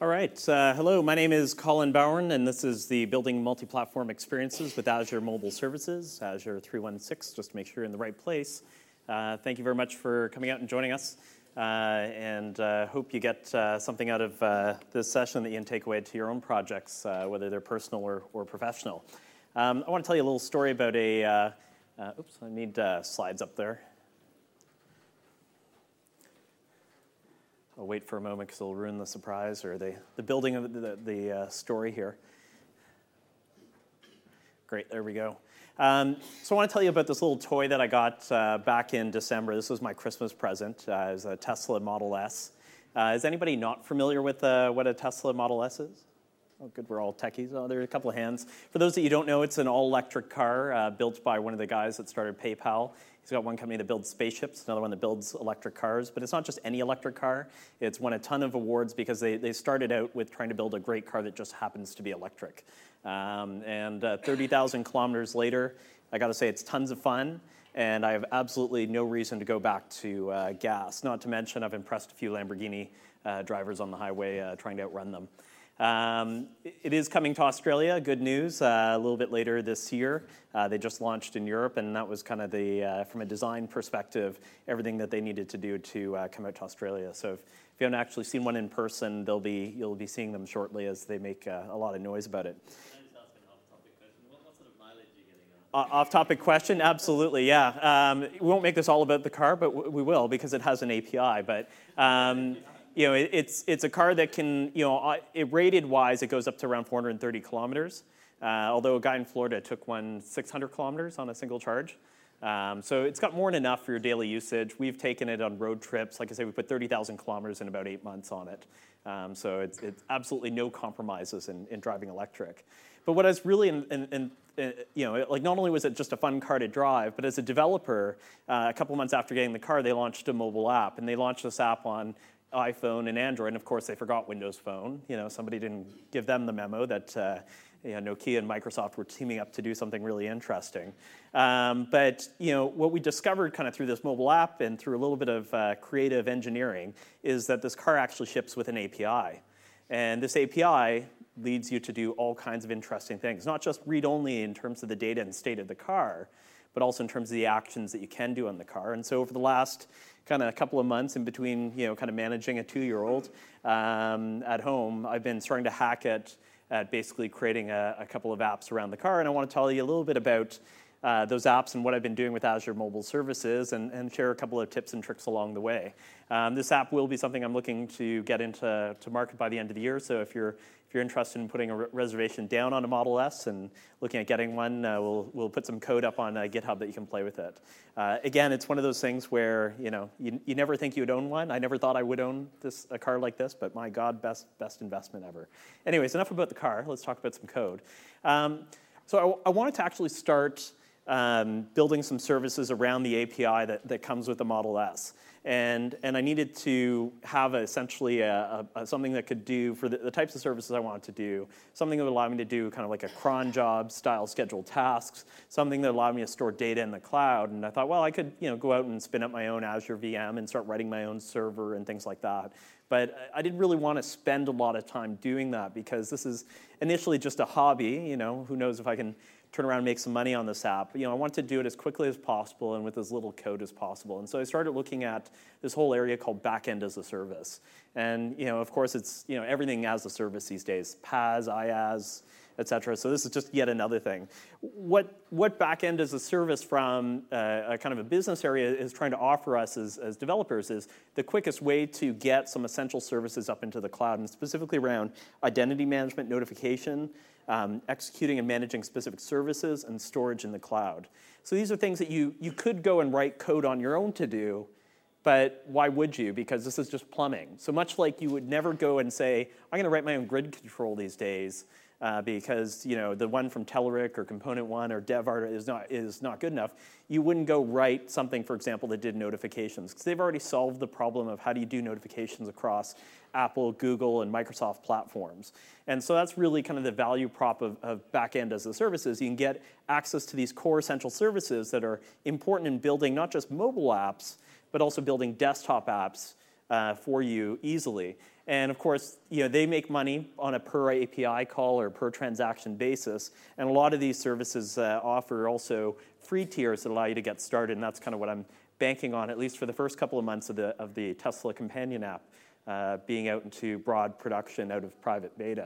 All right. Hello, my name is Colin Bowen, and this is the Building Multi-Platform Experiences with Azure Mobile Services, Azure 316, just to make sure you're in the right place. Thank you very much for coming out and joining us, and hope you get something out of this session that you can take away to your own projects, whether they're personal or professional. I want to tell you a little story about I need slides up there. I'll wait for a moment because it'll ruin the surprise or the building of the story here. Great, there we go. So I want to tell you about this little toy that I got back in December. This was my Christmas present. It was a Tesla Model S. Is anybody not familiar with what a Tesla Model S is? Oh, good, we're all techies. Oh, there are a couple of hands. For those that you don't know, it's an all-electric car built by one of the guys that started PayPal. He's got one company that builds spaceships, another one that builds electric cars. But it's not just any electric car. It's won a ton of awards because they started out with trying to build a great car that just happens to be electric. 30,000 kilometers later, I got to say it's tons of fun. And I have absolutely no reason to go back to gas. Not to mention I've impressed a few Lamborghini drivers on the highway trying to outrun them. It is coming to Australia, good news, a little bit later this year. They just launched in Europe, and that was kind of from a design perspective, everything that they needed to do to come out to Australia. So if you haven't actually seen one in person, you'll be seeing them shortly as they make a lot of noise about it. Can I just ask an off-topic question? What sort of mileage are you getting on? Off-topic question? Absolutely, yeah. We won't make this all about the car, but we will because it has an API. But it's a car that can, rated-wise, it goes up to around 430 kilometers. Although a guy in Florida took one 600 kilometers on a single charge. So it's got more than enough for your daily usage. We've taken it on road trips. Like I say, we put 30,000 kilometers in about 8 months on it. So it's absolutely no compromises in driving electric. But what I was really, not only was it just a fun car to drive, but as a developer, a couple months after getting the car, they launched a mobile app. And they launched this app on iPhone and Android, and of course they forgot Windows Phone. Somebody didn't give them the memo that Nokia and Microsoft were teaming up to do something really interesting. But what we discovered kind of through this mobile app and through a little bit of creative engineering is that this car actually ships with an API. And this API leads you to do all kinds of interesting things, not just read-only in terms of the data and state of the car, but also in terms of the actions that you can do on the car. And so over the last kind of a couple of months in between, kind of managing a 2-year-old at home, I've been starting to hack at basically creating a couple of apps around the car. And I want to tell you a little bit about those apps and what I've been doing with Azure Mobile Services and share a couple of tips and tricks along the way. This app will be something I'm looking to get into market by the end of the year. So if you're interested in putting a reservation down on a Model S and looking at getting one, we'll put some code up on GitHub that you can play with it. Again, it's one of those things where you never think you would own one. I never thought I would own a car like this, but my God, best investment ever. Anyways, enough about the car. Let's talk about some code. So I wanted to actually start building some services around the API that comes with the Model S. And I needed to have essentially something that could do, for the types of services I wanted to do, something that would allow me to do kind of like a cron job style scheduled tasks, something that allowed me to store data in the cloud. And I thought, well, I could go out and spin up my own Azure VM and start writing my own server and things like that. But I didn't really want to spend a lot of time doing that because this is initially just a hobby. Who knows if I can turn around and make some money on this app. I want to do it as quickly as possible and with as little code as possible. And so I started looking at this whole area called backend as a service. And of course, it's everything as a service these days: PaaS, IaaS, et cetera. So this is just yet another thing. What backend as a service from a kind of a business area is trying to offer us as developers is the quickest way to get some essential services up into the cloud, and specifically around identity management, notification, executing and managing specific services, and storage in the cloud. So these are things that you could go and write code on your own to do, but why would you? Because this is just plumbing. So much like you would never go and say, I'm going to write my own grid control these days because the one from Telerik or Component One or DevArt is not good enough, you wouldn't go write something, for example, that did notifications, because they've already solved the problem of how do you do notifications across Apple, Google, and Microsoft platforms. And so that's really kind of the value prop of backend as a service is you can get access to these core essential services that are important in building not just mobile apps, but also building desktop apps for you easily. And of course, they make money on a per API call or per transaction basis. And a lot of these services offer also free tiers that allow you to get started. And that's kind of what I'm banking on, at least for the first couple of months of the Tesla Companion app being out into broad production out of private beta.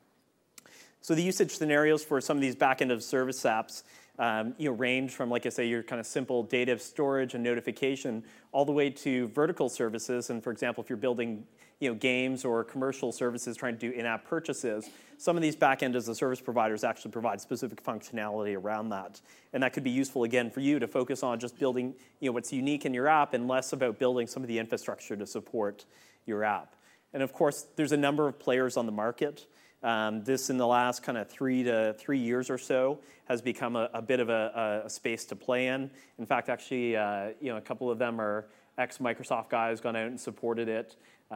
So the usage scenarios for some of these back-end of service apps range from, like I say, your kind of simple data storage and notification all the way to vertical services. And for example, if you're building games or commercial services trying to do in-app purchases, some of these back-end as a service providers actually provide specific functionality around that. And that could be useful, again, for you to focus on just building what's unique in your app and less about building some of the infrastructure to support your app. And of course, there's a number of players on the market. This, in the last kind of 3 years or so, has become a bit of a space to play in. In fact, actually, a couple of them are ex-Microsoft guys gone out and supported it,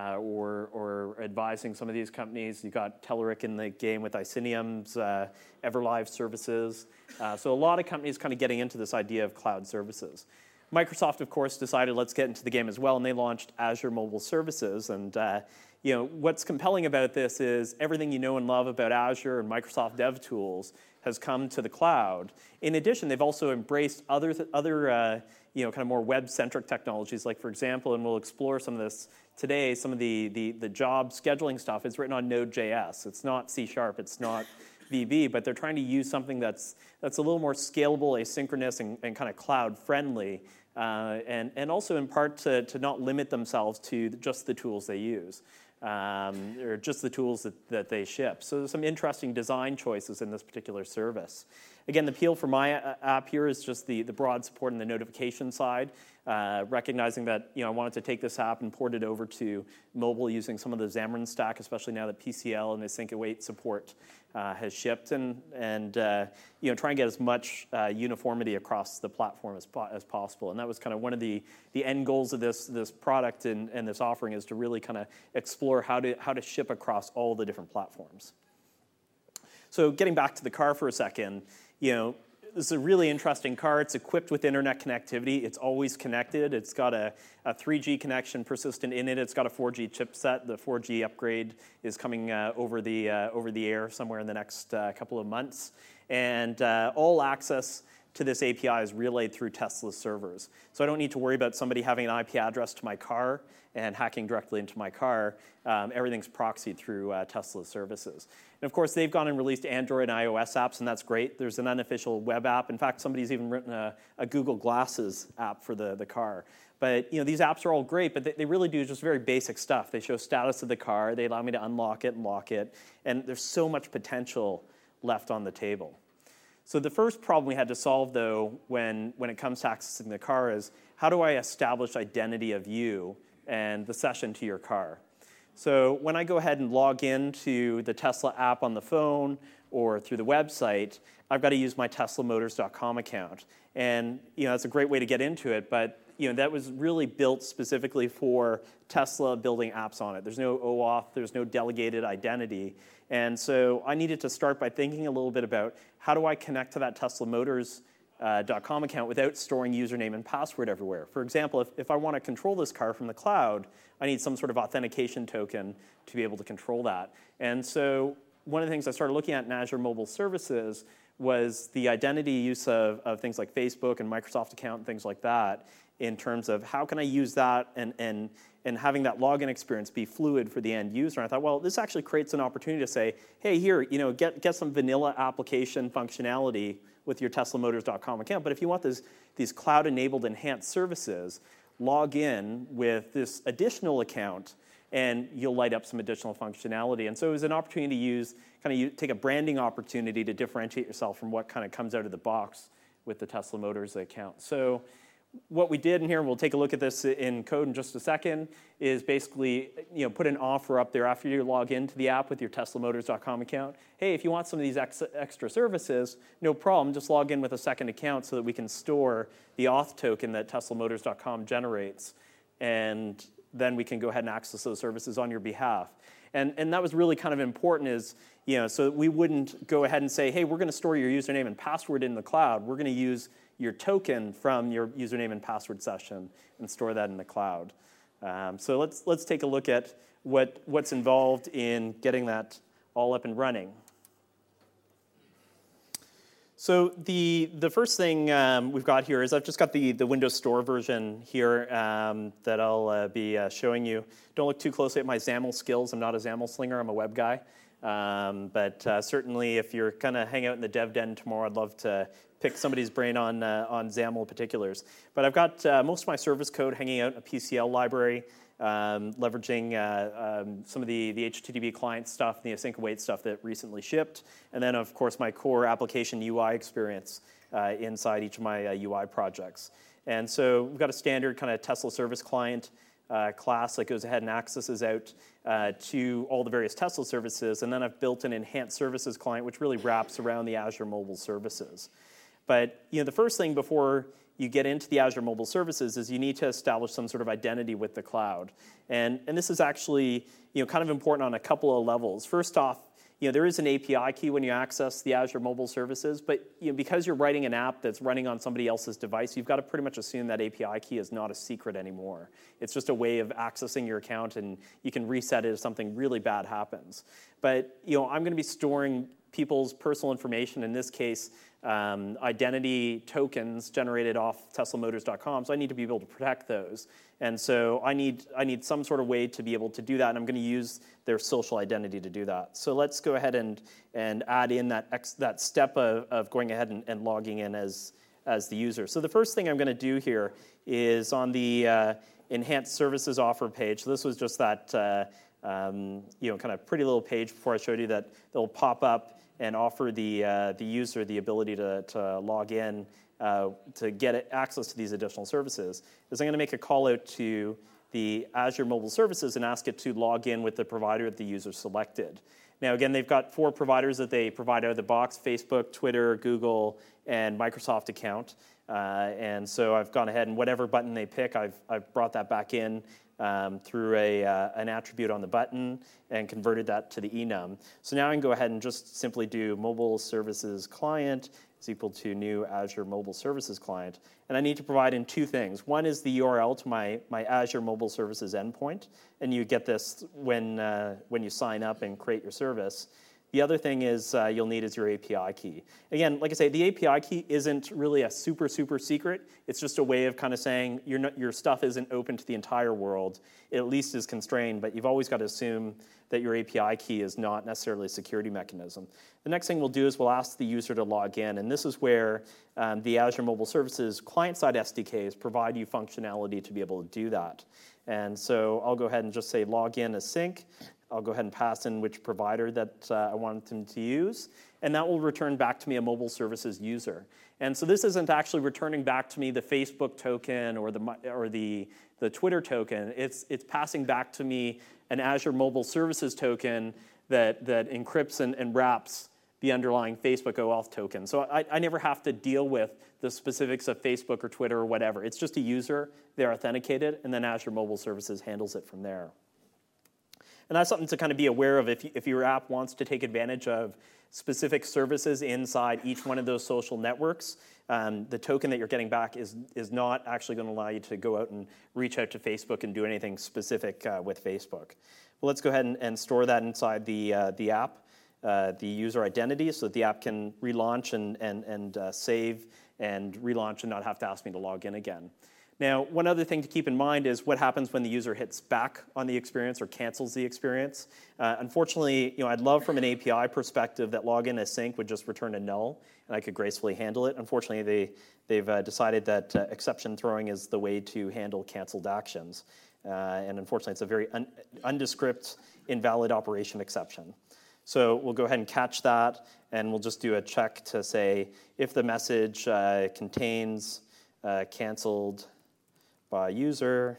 or advising some of these companies. You got Telerik in the game with Icinium's Everlive services. So a lot of companies kind of getting into this idea of cloud services. Microsoft, of course, decided let's get into the game as well, and they launched Azure Mobile Services. And what's compelling about this is everything you know and love about Azure and Microsoft DevTools has come to the cloud. In addition, they've also embraced other kind of more web-centric technologies. Like, for example, and we'll explore some of this today, some of the job scheduling stuff is written on Node.js. It's not C#, it's not VB, but they're trying to use something that's a little more scalable, asynchronous, and kind of cloud-friendly, and also in part to not limit themselves to just the tools they use. Or just the tools that they ship. So there's some interesting design choices in this particular service. Again, the appeal for my app here is just the broad support in the notification side, recognizing that I wanted to take this app and port it over to mobile using some of the Xamarin Stack, especially now that PCL and Async Await support has shipped, and try and get as much uniformity across the platform as possible. And that was kind of one of the end goals of this product and this offering, is to really kind of explore how to ship across all the different platforms. So getting back to the car for a second, this is a really interesting car. It's equipped with internet connectivity. It's always connected. It's got a 3G connection persistent in it. It's got a 4G chipset. The 4G upgrade is coming over the air somewhere in the next couple of months. And all access to this API is relayed through Tesla's servers. So I don't need to worry about somebody having an IP address to my car and hacking directly into my car. Everything's proxied through Tesla's services. And of course, they've gone and released Android and iOS apps, and that's great. There's an unofficial web app. In fact, somebody's even written a Google Glasses app for the car. But these apps are all great, but they really do just very basic stuff. They show status of the car. They allow me to unlock it and lock it. And there's so much potential left on the table. So the first problem we had to solve, though, when it comes to accessing the car is, how do I establish identity of you and the session to your car? So when I go ahead and log into the Tesla app on the phone or through the website, I've got to use my teslamotors.com account. And that's a great way to get into it, but that was really built specifically for Tesla building apps on it. There's no OAuth, there's no delegated identity. And so I needed to start by thinking a little bit about, how do I connect to that teslamotors.com account without storing username and password everywhere? For example, if I want to control this car from the cloud, I need some sort of authentication token to be able to control that. And so one of the things I started looking at in Azure Mobile Services was the identity use of things like Facebook and Microsoft account and things like that, in terms of how can I use that and having that login experience be fluid for the end user. And I thought, well, this actually creates an opportunity to say, hey, here, get some vanilla application functionality with your teslamotors.com account. But if you want these cloud-enabled enhanced services, log in with this additional account, and you'll light up some additional functionality. And so it was an opportunity to use, take a branding opportunity to differentiate yourself from what kind of comes out of the box with the Tesla Motors account. So what we did in here, and we'll take a look at this in code in just a second, is basically put an offer up there after you log into the app with your teslamotors.com account. Hey, if you want some of these extra services, no problem, just log in with a second account so that we can store the auth token that teslamotors.com generates, and then we can go ahead and access those services on your behalf. And that was really kind of important, is so that we wouldn't go ahead and say, hey, we're going to store your username and password in the cloud. We're going to use your token from your username and password session and store that in the cloud. So let's take a look at what's involved in getting that all up and running. So the first thing we've got here is I've just got the Windows Store version here that I'll be showing you. Don't look too closely at my XAML skills. I'm not a XAML slinger. I'm a web guy. But certainly if you're kind of hang out in the dev den tomorrow, I'd love to pick somebody's brain on XAML particulars. But I've got most of my service code hanging out in a PCL library, leveraging some of the HTTP client stuff, the async await stuff that recently shipped, and then, of course, my core application UI experience inside each of my UI projects. And so we've got a standard kind of Tesla service client class that goes ahead and accesses out to all the various Tesla services, and then I've built an enhanced services client, which really wraps around the Azure Mobile Services. But the first thing before you get into the Azure Mobile Services is you need to establish some sort of identity with the cloud. And this is actually kind of important on a couple of levels. First off, there is an API key when you access the Azure Mobile Services, but because you're writing an app that's running on somebody else's device, you've got to pretty much assume that API key is not a secret anymore. It's just a way of accessing your account, and you can reset it if something really bad happens. But I'm going to be storing people's personal information, in this case, identity tokens generated off TeslaMotors.com, so I need to be able to protect those. And so I need some sort of way to be able to do that, and I'm going to use their social identity to do that. So let's go ahead and add in that step of going ahead and logging in as the user. So the first thing I'm going to do here is on the Enhanced Services Offer page. So this was just that kind of pretty little page before I showed you that they'll pop up and offer the user the ability to log in to get access to these additional services, is I'm going to make a call out to the Azure Mobile Services and ask it to log in with the provider that the user selected. Now, again, they've got 4 providers that they provide out of the box: Facebook, Twitter, Google, and Microsoft account. And so I've gone ahead and whatever button they pick, I've brought that back in through an attribute on the button and converted that to the enum. So now I can go ahead and just simply do Mobile Services Client is equal to new Azure Mobile Services Client. And I need to provide in 2 things. One is the URL to my Azure Mobile Services endpoint, and you get this when you sign up and create your service. The other thing is you'll need is your API key. Again, like I say, the API key isn't really a super secret. It's just a way of kind of saying your stuff isn't open to the entire world. It at least is constrained, but you've always got to assume that your API key is not necessarily a security mechanism. The next thing we'll do is we'll ask the user to log in, and this is where the Azure Mobile Services client-side SDKs provide you functionality to be able to do that. And so I'll go ahead and just say log in as sync. I'll go ahead and pass in which provider that I want them to use, and that will return back to me a mobile services user. And so this isn't actually returning back to me the Facebook token or the Twitter token. It's passing back to me an Azure Mobile Services token that encrypts and wraps the underlying Facebook OAuth token. So I never have to deal with the specifics of Facebook or Twitter or whatever. It's just a user, they're authenticated, and then Azure Mobile Services handles it from there. And that's something to kind of be aware of if your app wants to take advantage of specific services inside each one of those social networks. The token that you're getting back is not actually going to allow you to go out and reach out to Facebook and do anything specific with Facebook. Well, let's go ahead and store that inside the app, the user identity, so that the app can relaunch and save and relaunch and not have to ask me to log in again. Now, one other thing to keep in mind is what happens when the user hits back on the experience or cancels the experience. Unfortunately, I'd love from an API perspective that login as sync would just return a null, and I could gracefully handle it. Unfortunately, they've decided that exception throwing is the way to handle canceled actions. And unfortunately, it's a very undescript invalid operation exception. So we'll go ahead and catch that, and we'll just do a check to say if the message contains canceled by user,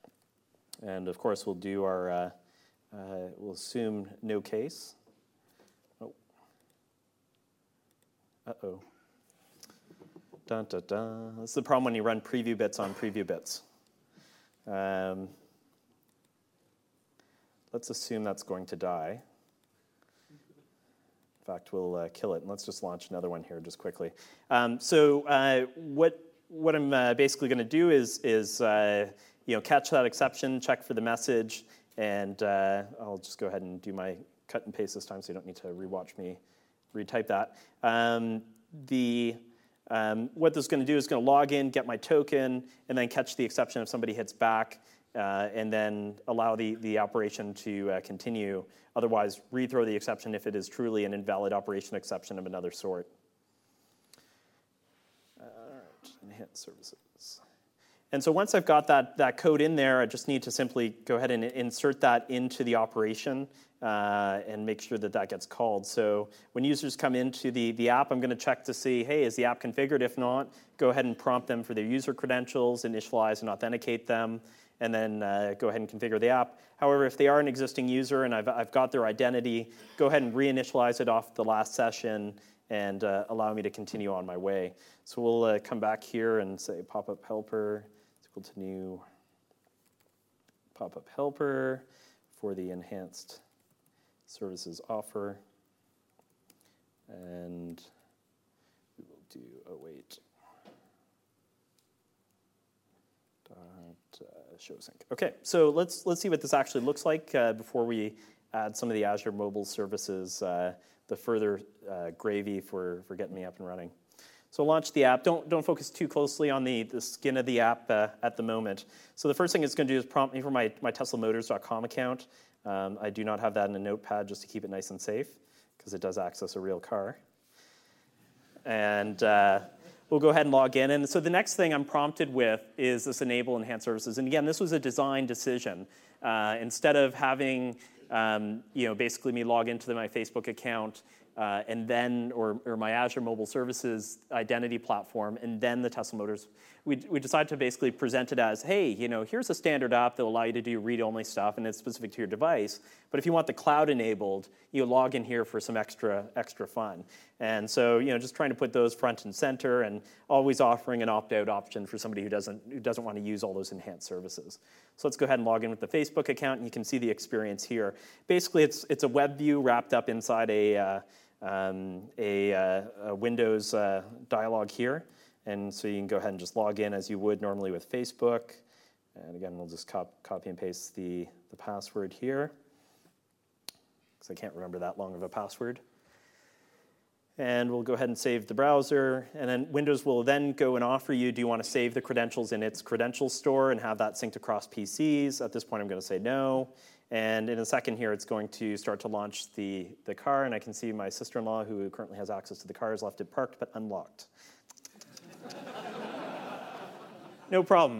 and of course we'll do our, we'll assume no case. Oh. Uh-oh. Dun, dun, dun. This is the problem when you run preview bits on preview bits. Let's assume that's going to die. In fact, we'll kill it, and let's just launch another one here just quickly. So what I'm basically going to do is catch that exception, check for the message, And I'll just go ahead and do my cut and paste this time so you don't need to rewatch me retype that. What this is going to do is going to log in, get my token, and then catch the exception if somebody hits back, and then allow the operation to continue. Otherwise, rethrow the exception if it is truly an invalid operation exception of another sort. All right, enhance services. And so once I've got that code in there, I just need to simply go ahead and insert that into the operation and make sure that gets called. So when users come into the app, I'm going to check to see, hey, is the app configured? If not, go ahead and prompt them for their user credentials, initialize and authenticate them, and then go ahead and configure the app. However, if they are an existing user and I've got their identity, go ahead and reinitialize it off the last session and allow me to continue on my way. So we'll come back here and say pop-up helper is equal to new pop-up helper for the enhanced services offer. And we will do await show sync. Okay, so let's see what this actually looks like before we add some of the Azure mobile services, the further gravy for getting me up and running. So launch the app. Don't focus too closely on the skin of the app at the moment. So the first thing it's going to do is prompt me for my TeslaMotors.com account. I do not have that in a notepad just to keep it nice and safe because it does access a real car. And we'll go ahead and log in. And so the next thing I'm prompted with is this enable enhanced services. And again, this was a design decision. Instead of having basically me log into my Facebook account and then, or my Azure Mobile Services identity platform, and then the Tesla Motors, we decided to basically present it as, hey, here's a standard app that will allow you to do read-only stuff, and it's specific to your device. But if you want the cloud enabled, you log in here for some extra fun. And so, just trying to put those front and center, and always offering an opt-out option for somebody who doesn't want to use all those enhanced services. So let's go ahead and log in with the Facebook account, and you can see the experience here. Basically, it's a web view wrapped up inside a Windows dialog here. And so you can go ahead and just log in as you would normally with Facebook. And again, we'll just copy and paste the password here, because I can't remember that long of a password. And we'll go ahead and save the browser. And then Windows will then go and offer you, do you want to save the credentials in its credential store and have that synced across PCs? At this point, I'm going to say no. And in a second here, it's going to start to launch the car. And I can see my sister-in-law, who currently has access to the car, has left it parked but unlocked. No problem.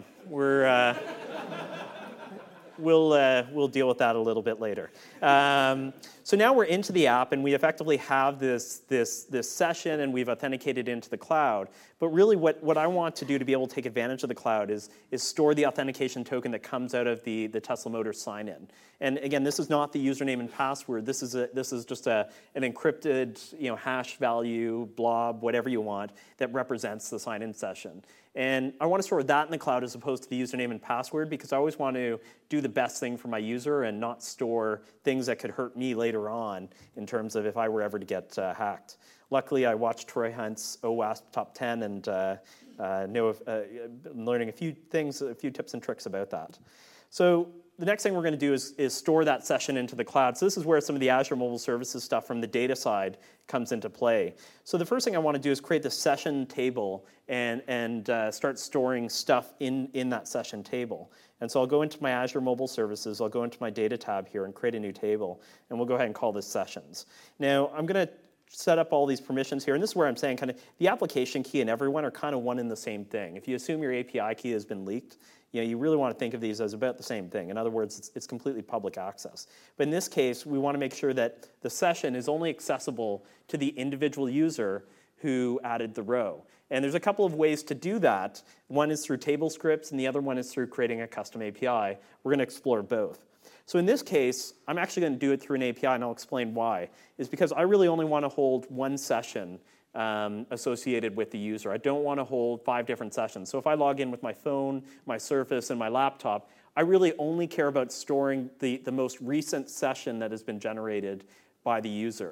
We'll deal with that a little bit later. So now we're into the app, and we effectively have this session, and we've authenticated into the cloud. But really what I want to do to be able to take advantage of the cloud is store the authentication token that comes out of the Tesla Motors sign-in. And again, this is not the username and password. This is just an encrypted hash value, blob, whatever you want, that represents the sign-in session. And I want to store that in the cloud as opposed to the username and password, because I always want to do the best thing for my user and not store things that could hurt me later on in terms of if I were ever to get hacked. Luckily, I watched Troy Hunt's OWASP Top 10 and learning a few tips and tricks about that. So the next thing we're going to do is store that session into the cloud. So this is where some of the Azure Mobile Services stuff from the data side comes into play. So the first thing I want to do is create the session table and start storing stuff in that session table. And so I'll go into my Azure Mobile Services, I'll go into my data tab here and create a new table, and we'll go ahead and call this sessions. Now, I'm going to set up all these permissions here, and this is where I'm saying kind of the application key and everyone are kind of one and the same thing. If you assume your API key has been leaked, you really want to think of these as about the same thing. In other words, it's completely public access. But in this case, we want to make sure that the session is only accessible to the individual user who added the row. And there's a couple of ways to do that. One is through table scripts, and the other one is through creating a custom API. We're going to explore both. So in this case, I'm actually going to do it through an API, and I'll explain why. It's because I really only want to hold one session associated with the user. I don't want to hold 5 different sessions. So if I log in with my phone, my Surface, and my laptop, I really only care about storing the most recent session that has been generated by the user.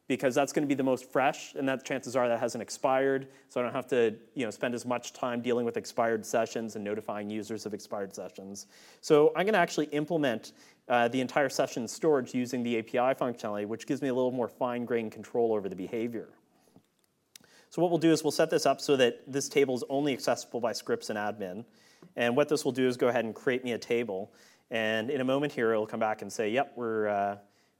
because that's going to be the most fresh, and that chances are that hasn't expired, so I don't have to spend as much time dealing with expired sessions and notifying users of expired sessions. So I'm going to actually implement the entire session storage using the API functionality, which gives me a little more fine-grained control over the behavior. So what we'll do is we'll set this up so that this table is only accessible by scripts and admin. And what this will do is go ahead and create me a table. And in a moment here, it'll come back and say, yep, we're,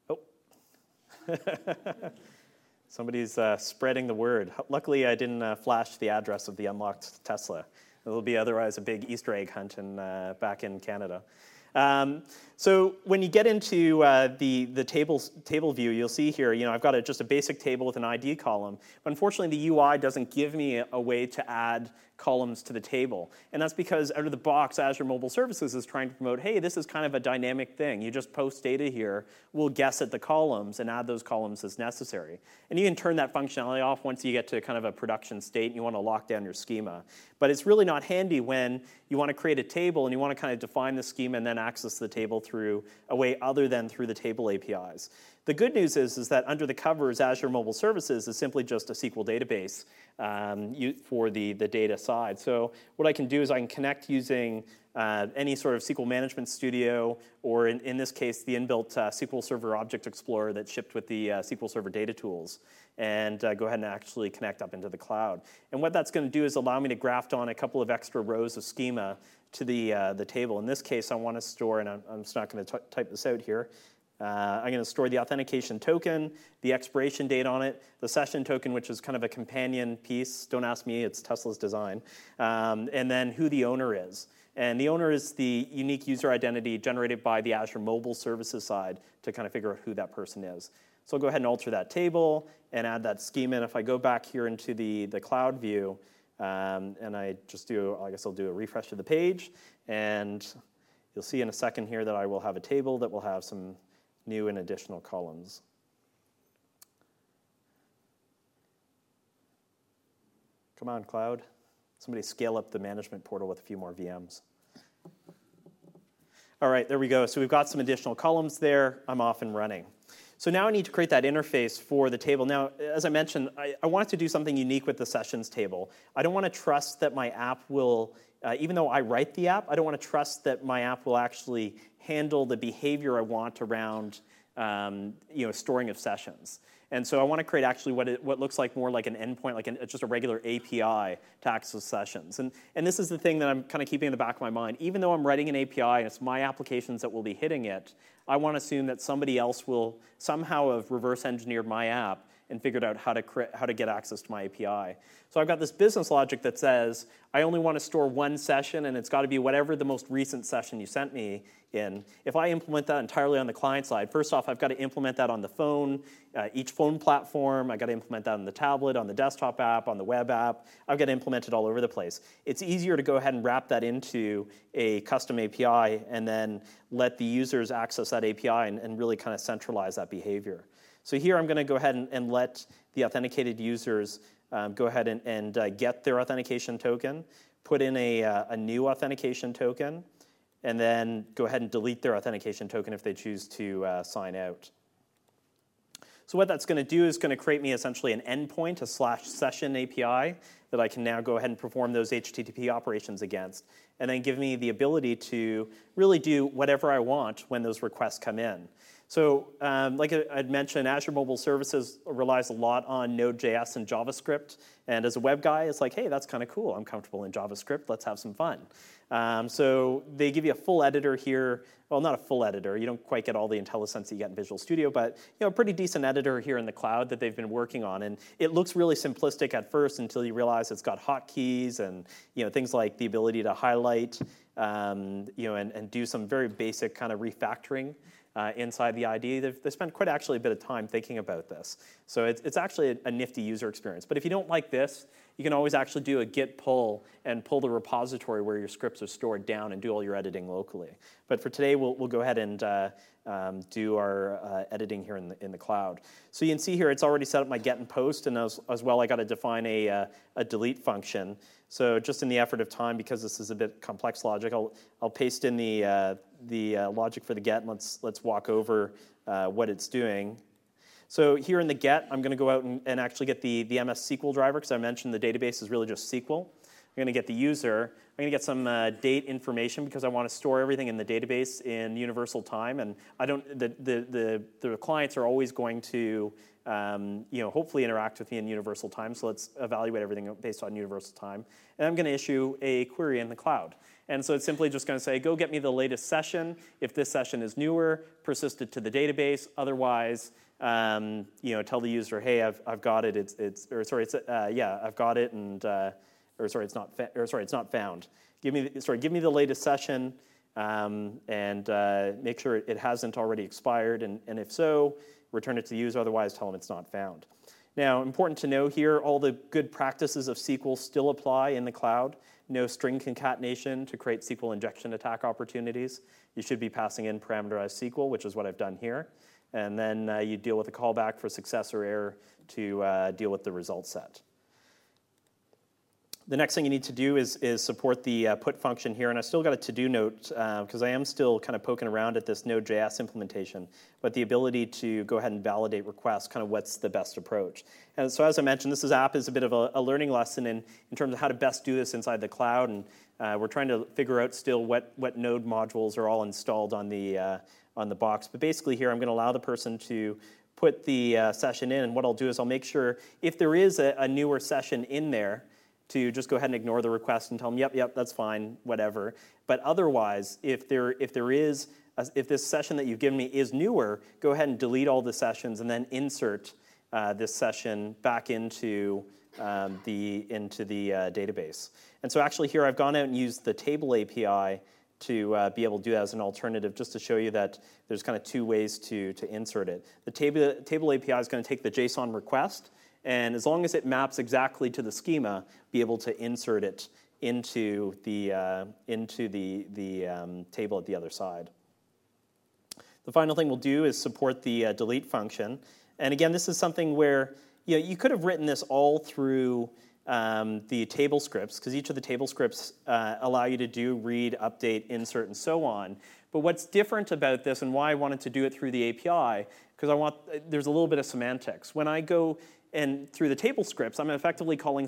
somebody's spreading the word. Luckily, I didn't flash the address of the unlocked Tesla. It'll be otherwise a big Easter egg hunt back in Canada. So when you get into the table view, you'll see here, I've got just a basic table with an ID column. But unfortunately, the UI doesn't give me a way to add columns to the table. And that's because out of the box, Azure Mobile Services is trying to promote, hey, this is kind of a dynamic thing. You just post data here. We'll guess at the columns and add those columns as necessary. And you can turn that functionality off once you get to kind of a production state and you want to lock down your schema. But it's really not handy when you want to create a table and you want to kind of define the schema and then access the table through a way other than through the table APIs. The good news is that under the covers, Azure Mobile Services is simply just a SQL database for the data side. So what I can do is I can connect using any sort of SQL Management Studio, or in this case, the inbuilt SQL Server Object Explorer that's shipped with the SQL Server Data Tools, and go ahead and actually connect up into the cloud. And what that's going to do is allow me to graft on a couple of extra rows of schema to the table. In this case, I want to store, and I'm just not going to type this out here, I'm going to store the authentication token, the expiration date on it, the session token, which is kind of a companion piece. Don't ask me, it's Tesla's design. And then who the owner is. And the owner is the unique user identity generated by the Azure Mobile Services side to kind of figure out who that person is. So I'll go ahead and alter that table and add that schema. And if I go back here into the cloud view, and I guess I'll do a refresh of the page, and you'll see in a second here that I will have a table that will have some new and additional columns. Come on, cloud. Somebody scale up the management portal with a few more VMs. All right, there we go. So we've got some additional columns there. I'm off and running. So now I need to create that interface for the table. Now, as I mentioned, I wanted to do something unique with the sessions table. I don't want to trust that my app will, even though I write the app, I don't want to trust that my app will actually handle the behavior I want around storing of sessions. And so I want to create actually what looks like more like an endpoint, like just a regular API to access sessions. And this is the thing that I'm kind of keeping in the back of my mind. Even though I'm writing an API and it's my applications that will be hitting it, I want to assume that somebody else will somehow have reverse engineered my app and figured out how to get access to my API. So I've got this business logic that says, I only want to store one session, and it's got to be whatever the most recent session you sent me in. If I implement that entirely on the client side, first off, I've got to implement that on the phone, each phone platform. I've got to implement that on the tablet, on the desktop app, on the web app. I've got to implement it all over the place. It's easier to go ahead and wrap that into a custom API and then let the users access that API and really kind of centralize that behavior. So here I'm going to go ahead and let the authenticated users go ahead and get their authentication token, put in a new authentication token, and then go ahead and delete their authentication token if they choose to sign out. So what that's going to do is going to create me essentially an endpoint, a /session API that I can now go ahead and perform those HTTP operations against, and then give me the ability to really do whatever I want when those requests come in. So like I'd mentioned, Azure Mobile Services relies a lot on Node.js and JavaScript. And as a web guy, it's like, hey, that's kind of cool. I'm comfortable in JavaScript. Let's have some fun. So they give you a full editor here. Well, not a full editor. You don't quite get all the IntelliSense that you get in Visual Studio, but a pretty decent editor here in the cloud that they've been working on. And it looks really simplistic at first until you realize it's got hotkeys and things like the ability to highlight and do some very basic kind of refactoring. Inside the IDE. They've spent quite actually a bit of time thinking about this. So it's actually a nifty user experience. But if you don't like this, you can always actually do a git pull and pull the repository where your scripts are stored down and do all your editing locally. But for today, we'll go ahead and do our editing here in the cloud. So you can see here, it's already set up my get and post, and as well, I got to define a delete function. So just in the effort of time, because this is a bit complex logic, I'll paste in the logic for the get, and let's walk over what it's doing. So here in the get, I'm going to go out and actually get the MS SQL driver, because I mentioned the database is really just SQL. I'm going to get the user. I'm going to get some date information, because I want to store everything in the database in universal time. And I don't. The clients are always going to hopefully interact with me in universal time. So let's evaluate everything based on universal time. And I'm going to issue a query in the cloud. And so it's simply just going to say, go get me the latest session. If this session is newer, persist it to the database. Otherwise, tell the user, hey, I've got it. I've got it, and it's not found. Give me the latest session, and make sure it hasn't already expired. And if so, return it to the user. Otherwise, tell them it's not found. Now, important to know here, all the good practices of SQL still apply in the cloud. No string concatenation to create SQL injection attack opportunities. You should be passing in parameterized SQL, which is what I've done here. And then you deal with a callback for success or error to deal with the result set. The next thing you need to do is support the put function here. And I still got a to-do note, because I am still kind of poking around at this Node.js implementation, but the ability to go ahead and validate requests, kind of what's the best approach. And so as I mentioned, this app is a bit of a learning lesson in terms of how to best do this inside the cloud. And we're trying to figure out still what Node modules are all installed on the box. But basically here, I'm going to allow the person to put the session in. And what I'll do is I'll make sure if there is a newer session in there, to just go ahead and ignore the request and tell them, yep, that's fine, whatever. But otherwise, if this session that you've given me is newer, go ahead and delete all the sessions and then insert this session back into the database. And so actually here I've gone out and used the table API to be able to do that as an alternative, just to show you that there's kind of two ways to insert it. The table API is going to take the JSON request, and as long as it maps exactly to the schema, be able to insert it into the table at the other side. The final thing we'll do is support the delete function. And again, this is something where you could have written this all through the table scripts, because each of the table scripts allow you to do read, update, insert, and so on. But what's different about this, and why I wanted to do it through the API, because there's a little bit of semantics. When I go and through the table scripts, I'm effectively calling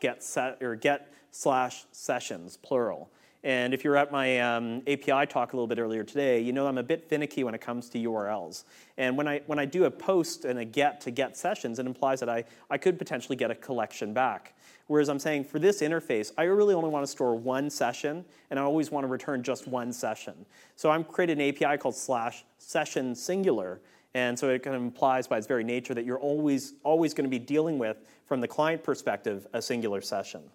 /get/sessions, plural. And if you're at my API talk a little bit earlier today, you know I'm a bit finicky when it comes to URLs. And when I do a post and a get to get sessions, it implies that I could potentially get a collection back. Whereas I'm saying for this interface, I really only want to store one session, and I always want to return just one session. So I'm creating an API called /session singular. And so it kind of implies by its very nature that you're always going to be dealing with, from the client perspective, a singular session.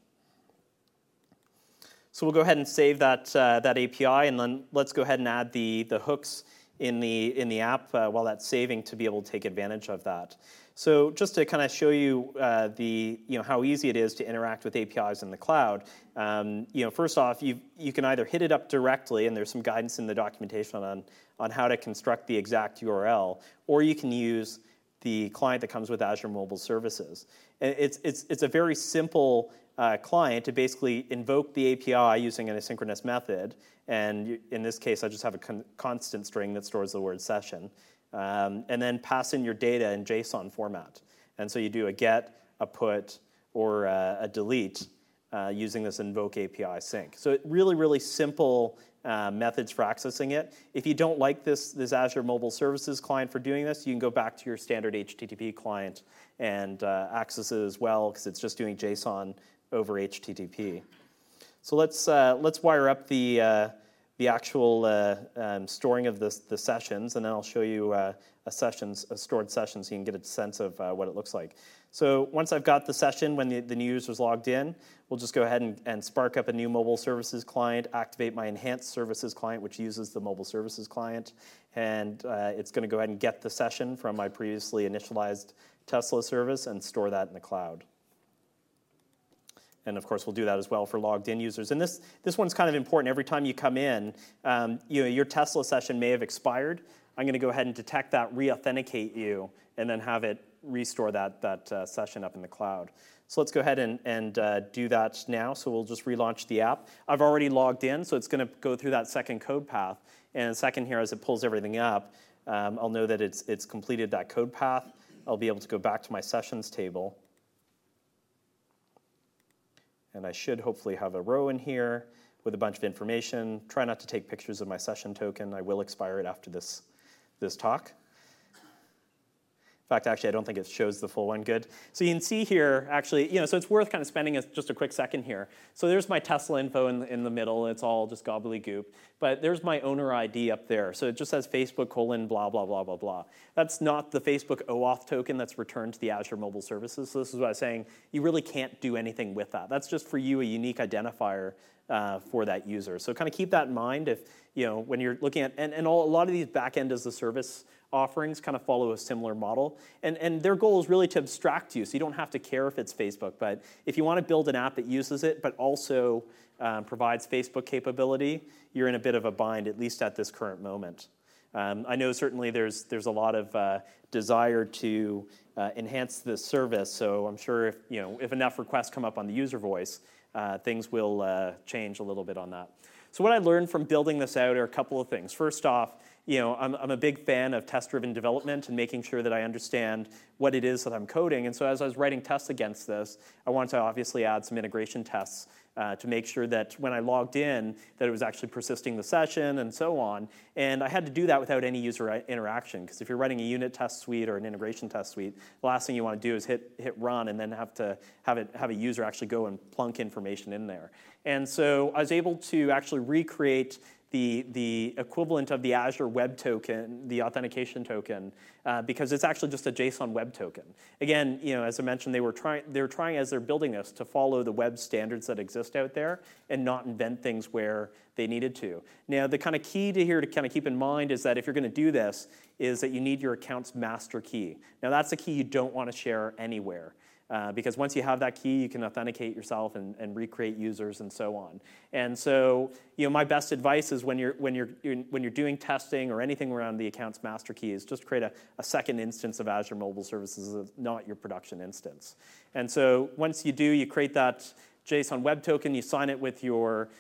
So we'll go ahead and save that API, and then let's go ahead and add the hooks in the app while that's saving to be able to take advantage of that. So just to kind of show you how easy it is to interact with APIs in the cloud. First off, you can either hit it up directly, and there's some guidance in the documentation on how to construct the exact URL, or you can use the client that comes with Azure Mobile Services. And it's a very simple client to basically invoke the API using an asynchronous method. And in this case, I just have a constant string that stores the word session. And then pass in your data in JSON format. And so you do a get, a put, or a delete using this invoke API sync. So really, really simple methods for accessing it. If you don't like this Azure Mobile Services client for doing this, you can go back to your standard HTTP client and access it as well, because it's just doing JSON over HTTP. So let's wire up the actual storing of the sessions, and then I'll show you a stored session, so you can get a sense of what it looks like. So once I've got the session, when the new user's logged in, we'll just go ahead and spark up a new mobile services client, activate my enhanced services client, which uses the mobile services client, and it's going to go ahead and get the session from my previously initialized Tesla service and store that in the cloud. And of course, we'll do that as well for logged in users. And this one's kind of important. Every time you come in, your Tesla session may have expired. I'm going to go ahead and detect that, re-authenticate you, and then have it restore that session up in the cloud. So let's go ahead and do that now. So we'll just relaunch the app. I've already logged in, so it's going to go through that second code path. And second here, as it pulls everything up, I'll know that it's completed that code path. I'll be able to go back to my sessions table. And I should hopefully have a row in here with a bunch of information. Try not to take pictures of my session token. I will expire it after this talk. In fact, actually, I don't think it shows the full one good. So you can see here, actually, so it's worth kind of spending just a quick second here. So there's my Tesla info in the middle. It's all just gobbledygook. But there's my owner ID up there. So it just says Facebook : blah, blah, blah, blah, blah. That's not the Facebook OAuth token that's returned to the Azure Mobile Services. So this is what I was saying. You really can't do anything with that. That's just for you a unique identifier for that user. So kind of keep that in mind if, when you're looking at, and a lot of these back-end as a service offerings kind of follow a similar model. And their goal is really to abstract you, so you don't have to care if it's Facebook. But if you want to build an app that uses it, but also provides Facebook capability, you're in a bit of a bind, at least at this current moment. I know certainly there's a lot of desire to enhance this service, so I'm sure if enough requests come up on the user voice, things will change a little bit on that. So what I learned from building this out are a couple of things. First off, I'm a big fan of test-driven development and making sure that I understand what it is that I'm coding. And so as I was writing tests against this, I wanted to obviously add some integration tests to make sure that when I logged in, that it was actually persisting the session and so on. And I had to do that without any user interaction, because if you're writing a unit test suite or an integration test suite, the last thing you want to do is hit run and then have a user actually go and plunk information in there. And so I was able to actually recreate the equivalent of the Azure Web Token, the authentication token, because it's actually just a JSON Web Token. Again, as I mentioned, they were trying as they're building this to follow the web standards that exist out there and not invent things where they needed to. Now, the kind of key to kind of keep in mind is that if you're going to do this, is that you need your account's master key. Now, that's a key you don't want to share anywhere. Because once you have that key, you can authenticate yourself and recreate users and so on. And so, my best advice is when you're doing testing or anything around the account's master key is just create a second instance of Azure Mobile Services, not your production instance. And so once you do, you create that JSON Web Token, you sign it with your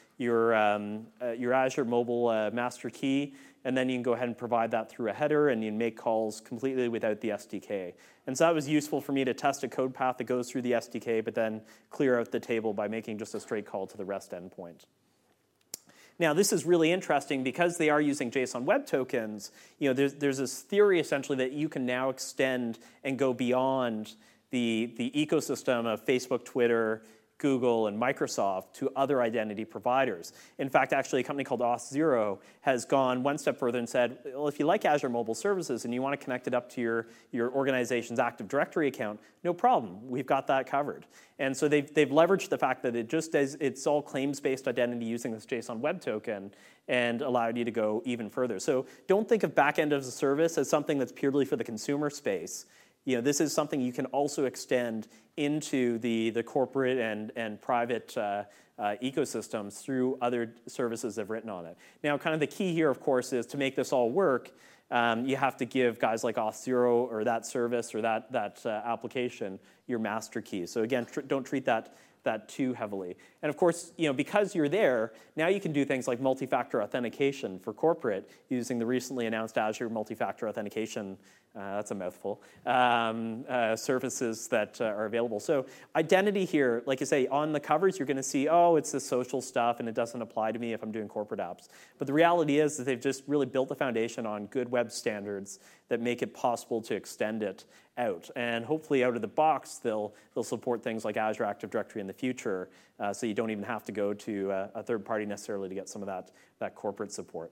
Azure Mobile master key, and then you can go ahead and provide that through a header, and you can make calls completely without the SDK. And so that was useful for me to test a code path that goes through the SDK, but then clear out the table by making just a straight call to the REST endpoint. Now, this is really interesting because they are using JSON Web Tokens. There's this theory essentially that you can now extend and go beyond the ecosystem of Facebook, Twitter, Google, and Microsoft to other identity providers. In fact, actually, a company called Auth0 has gone one step further and said, well, if you like Azure Mobile Services and you want to connect it up to your organization's Active Directory account, no problem. We've got that covered. And so they've leveraged the fact that it's all claims-based identity using this JSON Web Token and allowed you to go even further. So don't think of back-end as a service as something that's purely for the consumer space. This is something you can also extend into the corporate and private ecosystems through other services they've written on it. Now, kind of the key here, of course, is to make this all work, you have to give guys like Auth0 or that service or that application your master key. So again, don't treat that too heavily. And of course, because you're there, now you can do things like multi-factor authentication for corporate using the recently announced Azure multi-factor authentication, that's a mouthful, services that are available. So identity here, like I say, on the covers, you're going to see, oh, it's this social stuff, and it doesn't apply to me if I'm doing corporate apps. But the reality is that they've just really built the foundation on good web standards that make it possible to extend it out. And hopefully out of the box, they'll support things like Azure Active Directory in the future, so you don't even have to go to a third party necessarily to get some of that corporate support.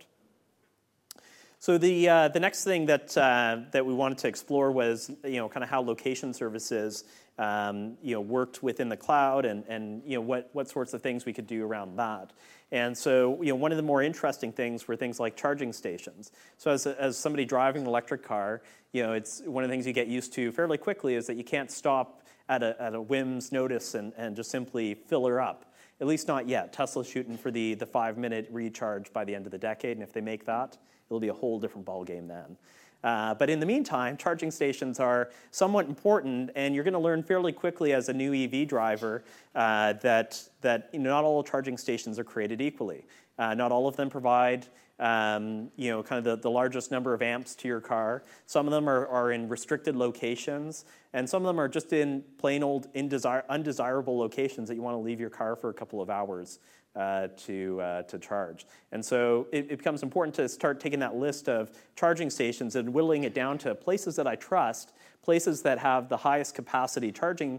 So the next thing that we wanted to explore was kind of how location services worked within the cloud and what sorts of things we could do around that. And so one of the more interesting things were things like charging stations. So as somebody driving an electric car, it's one of the things you get used to fairly quickly is that you can't stop at a whim's notice and just simply fill her up. At least not yet. Tesla's shooting for the 5-minute recharge by the end of the decade, and if they make that, it'll be a whole different ballgame then. But in the meantime, charging stations are somewhat important, and you're going to learn fairly quickly as a new EV driver that not all charging stations are created equally. Not all of them provide kind of the largest number of amps to your car. Some of them are in restricted locations, and some of them are just in plain old undesirable locations that you want to leave your car for a couple of hours to charge. And so it becomes important to start taking that list of charging stations and whittling it down to places that I trust, places that have the highest capacity charging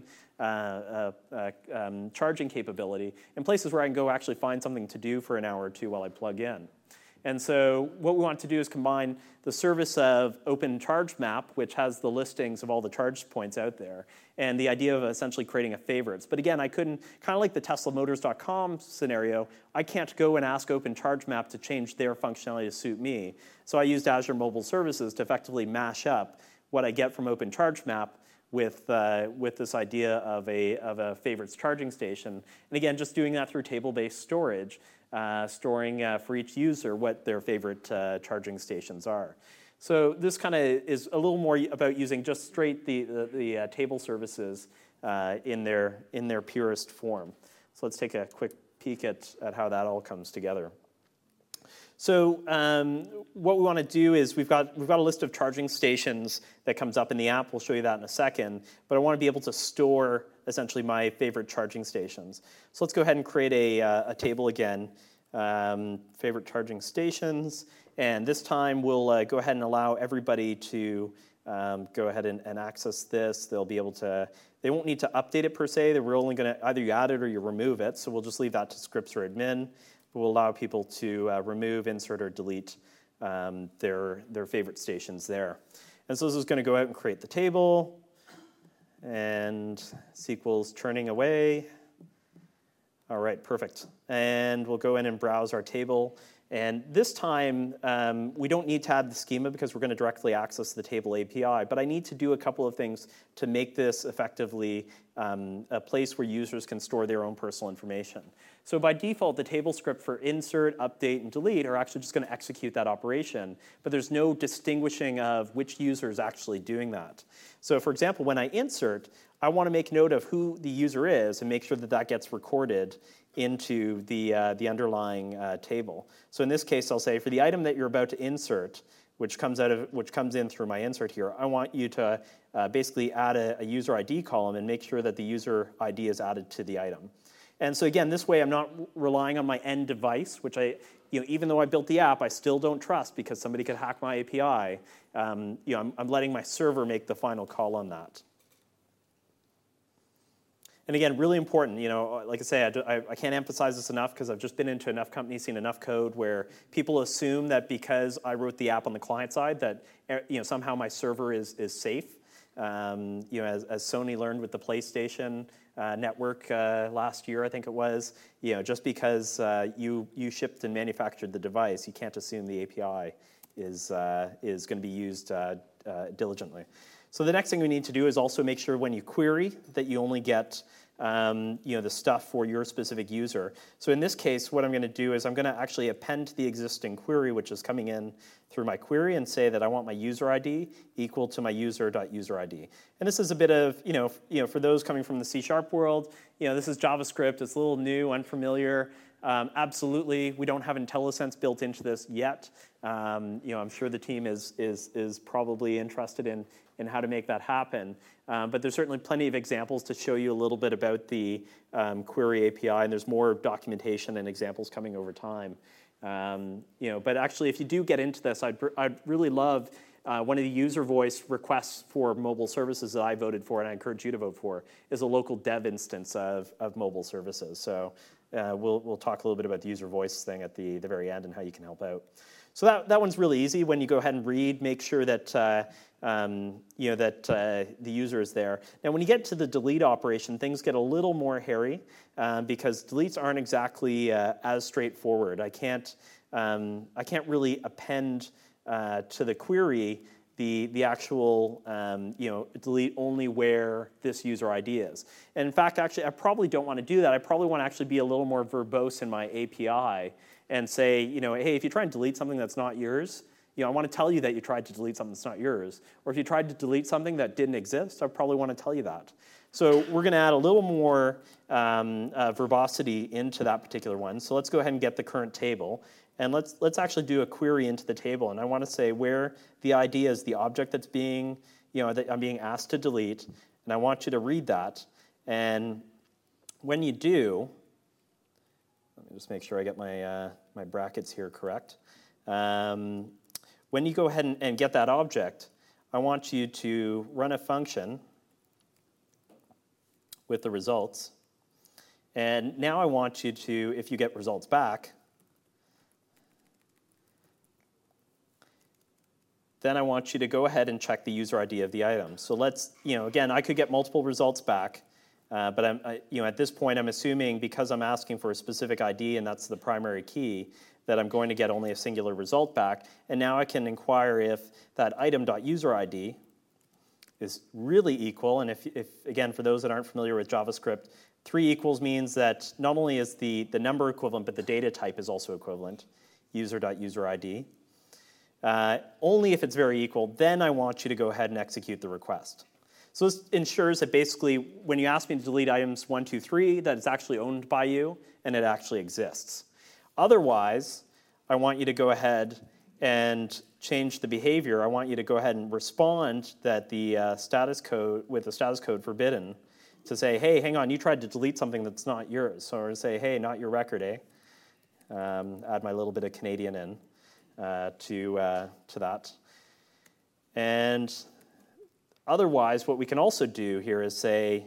capability, and places where I can go actually find something to do for an hour or two while I plug in. And so what we want to do is combine the service of Open Charge Map, which has the listings of all the charge points out there, and the idea of essentially creating a favorites. But again, I couldn't, kind of like the TeslaMotors.com scenario, I can't go and ask Open Charge Map to change their functionality to suit me. So I used Azure Mobile Services to effectively mash up what I get from Open Charge Map with this idea of a favorites charging station. And again, just doing that through table-based storage, storing for each user what their favorite charging stations are. So this kind of is a little more about using just straight the table services in their purest form. So let's take a quick peek at how that all comes together. So what we want to do is we've got a list of charging stations that comes up in the app. We'll show you that in a second. But I want to be able to store essentially my favorite charging stations. So let's go ahead and create a table again, favorite charging stations. And this time we'll go ahead and allow everybody to go ahead and access this. They'll be able to, they won't need to update it per se. We're only going to either you add it or you remove it. So we'll just leave that to scripts or admin. We'll allow people to remove, insert, or delete their favorite stations there. And so this is going to go out and create the table. And SQL's churning away. All right, perfect. And we'll go in and browse our table. And this time, we don't need to add the schema because we're going to directly access the table API. But I need to do a couple of things to make this effectively a place where users can store their own personal information. So by default, the table script for insert, update, and delete are actually just going to execute that operation. But there's no distinguishing of which user is actually doing that. So for example, when I insert, I want to make note of who the user is and make sure that that gets recorded into the underlying table. So in this case, I'll say for the item that you're about to insert, which comes in through my insert here, I want you to basically add a user ID column and make sure that the user ID is added to the item. And so again, this way I'm not relying on my end device, which even though I built the app, I still don't trust because somebody could hack my API. I'm letting my server make the final call on that. And again, really important, like I say, I can't emphasize this enough because I've just been into enough companies, seen enough code where people assume that because I wrote the app on the client side that somehow my server is safe. As Sony learned with the PlayStation network last year, I think it was, just because you shipped and manufactured the device, you can't assume the API is going to be used diligently. So the next thing we need to do is also make sure when you query that you only get the stuff for your specific user. So in this case, what I'm going to do is I'm going to actually append the existing query, which is coming in through my query, and say that I want my user ID equal to my user.userid. And this is a bit of, for those coming from the C# world, this is JavaScript. It's a little new, unfamiliar. Absolutely, we don't have IntelliSense built into this yet. I'm sure the team is probably interested in how to make that happen. But there's certainly plenty of examples to show you a little bit about the query API, and there's more documentation and examples coming over time. But actually, if you do get into this, I'd really love one of the user voice requests for mobile services that I voted for, and I encourage you to vote for, is a local dev instance of mobile services. So we'll talk a little bit about the user voice thing at the very end and how you can help out. So that one's really easy. When you go ahead and read, make sure that the user is there. Now, when you get to the delete operation, things get a little more hairy because deletes aren't exactly as straightforward. I can't really append to the query the actual delete only where this user ID is. And in fact, actually, I probably don't want to do that. I probably want to actually be a little more verbose in my API and say, hey, if you try and delete something that's not yours, I want to tell you that you tried to delete something that's not yours. Or if you tried to delete something that didn't exist, I probably want to tell you that. So we're going to add a little more verbosity into that particular one. So let's go ahead and get the current table. And let's actually do a query into the table. And I want to say where the ID is the object that's being, that I'm being asked to delete. And I want you to read that. And when you do, let me just make sure I get my brackets here correct. When you go ahead and get that object, I want you to run a function with the results. And now I want you to, if you get results back, then I want you to go ahead and check the user ID of the item. So let's, again, I could get multiple results back, but at this point, I'm assuming because I'm asking for a specific ID and that's the primary key, that I'm going to get only a singular result back. And now I can inquire if that item.userid is really equal. And if again, for those that aren't familiar with JavaScript, 3 equals means that not only is the number equivalent, but the data type is also equivalent, user.userid. Only if it's very equal, then I want you to go ahead and execute the request. So this ensures that basically when you ask me to delete items 1, 2, 3, that it's actually owned by you and it actually exists. Otherwise, I want you to go ahead and change the behavior. I want you to go ahead and respond that the status code with the status code forbidden to say, hey, hang on, you tried to delete something that's not yours. Or say, hey, not your record, eh? Add my little bit of Canadian in to that. And otherwise, what we can also do here is say,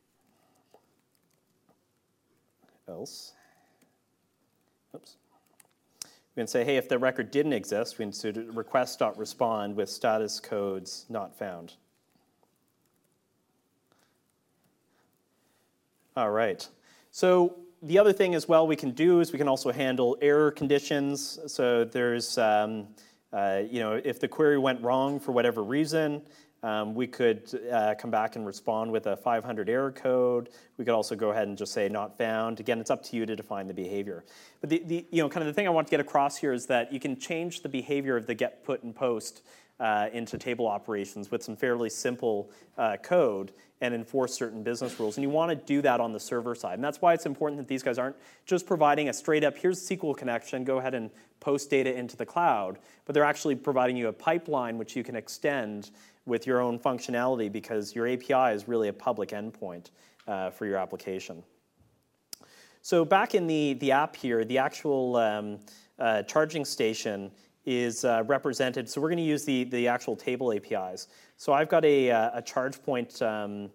else. Oops. We can say, hey, if the record didn't exist, we can say request.respond with status codes not found. All right. So the other thing as well we can do is we can also handle error conditions. So there's, if the query went wrong for whatever reason, we could come back and respond with a 500 error code. We could also go ahead and just say not found. Again, it's up to you to define the behavior. But the kind of the thing I want to get across here is that you can change the behavior of the get, put, and post into table operations with some fairly simple code and enforce certain business rules. And you want to do that on the server side. And that's why it's important that these guys aren't just providing a straight up, here's a SQL connection, go ahead and post data into the cloud, but they're actually providing you a pipeline which you can extend with your own functionality because your API is really a public endpoint for your application. So back in the app here, the actual charging station is represented. So we're going to use the actual table APIs. So I've got a charge point, a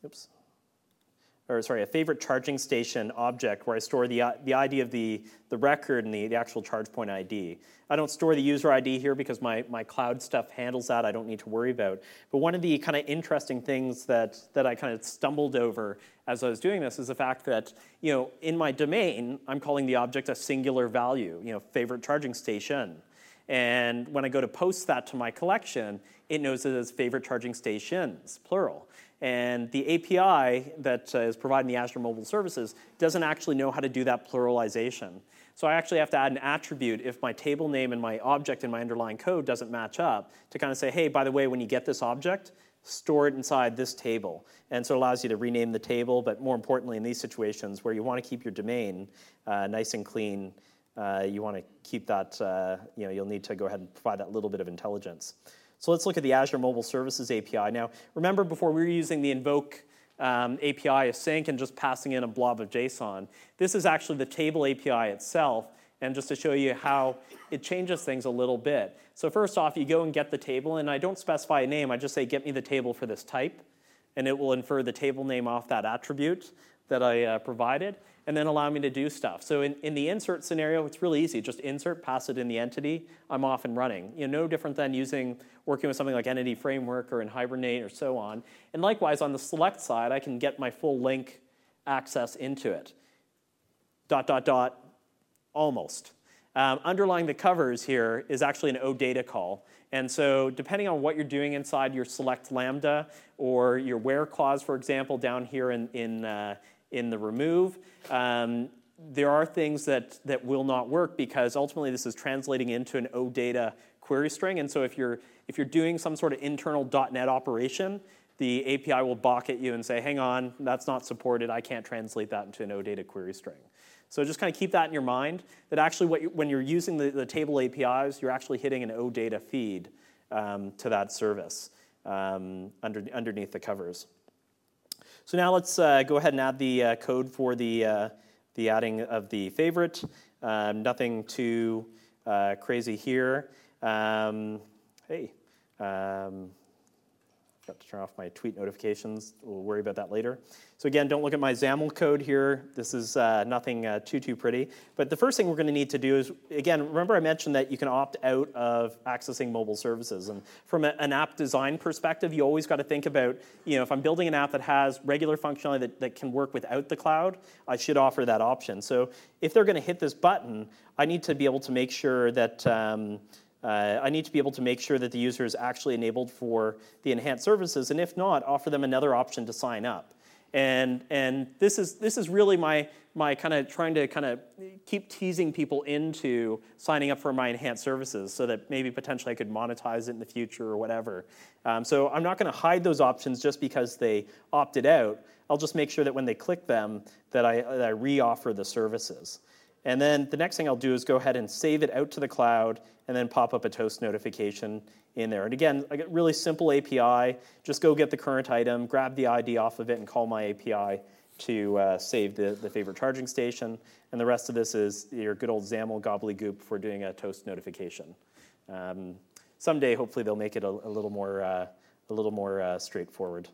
favorite charging station object where I store the ID of the record and the actual charge point ID. I don't store the user ID here because my cloud stuff handles that. I don't need to worry about. But one of the kind of interesting things that I kind of stumbled over as I was doing this is the fact that, in my domain, I'm calling the object a singular value, favorite charging station. And when I go to post that to my collection, it knows it as favorite charging stations, plural. And the API that is providing the Azure Mobile Services doesn't actually know how to do that pluralization. So I actually have to add an attribute if my table name and my object in my underlying code doesn't match up to kind of say, hey, by the way, when you get this object, store it inside this table. And so it allows you to rename the table, but more importantly, in these situations where you want to keep your domain nice and clean, you want to keep that, you'll need to go ahead and provide that little bit of intelligence. So let's look at the Azure Mobile Services API. Now, remember before we were using the invoke API async and just passing in a blob of JSON. This is actually the table API itself, and just to show you how it changes things a little bit. So first off, you go and get the table, and I don't specify a name. I just say, get me the table for this type, and it will infer the table name off that attribute that I provided, and then allow me to do stuff. So in the insert scenario, it's really easy. Just insert, pass it in the entity, I'm off and running. No different than working with something like Entity Framework or in Hibernate or so on. And likewise, on the select side, I can get my full link access into it. ... almost. Underlying the covers here is actually an OData call. And so depending on what you're doing inside your select lambda or your where clause, for example, down here in the remove, there are things that will not work because ultimately this is translating into an OData query string. And so if you're doing some sort of internal .NET operation, the API will balk at you and say, hang on, that's not supported. I can't translate that into an OData query string. So just kind of keep that in your mind, that actually when you're using the table APIs, you're actually hitting an OData feed to that service underneath the covers. So now let's go ahead and add the code for the adding of the favorite. Nothing too crazy here. Got to turn off my tweet notifications. We'll worry about that later. So again, don't look at my XAML code here. This is nothing too pretty. But the first thing we're going to need to do is, again, remember I mentioned that you can opt out of accessing mobile services. And from an app design perspective, you always got to think about, if I'm building an app that has regular functionality that can work without the cloud, I should offer that option. So if they're going to hit this button, I need to be able to make sure that the user is actually enabled for the enhanced services, and if not, offer them another option to sign up. And this is really my kind of trying to kind of keep teasing people into signing up for my enhanced services, so that maybe potentially I could monetize it in the future or whatever. So I'm not going to hide those options just because they opted out. I'll just make sure that when they click them, that I re-offer the services. And then the next thing I'll do is go ahead and save it out to the cloud and then pop up a toast notification in there. And again, I get really simple API. Just go get the current item, grab the ID off of it, and call my API to save the favorite charging station. And the rest of this is your good old XAML gobbledygook for doing a toast notification. Someday, hopefully, they'll make it a little more straightforward.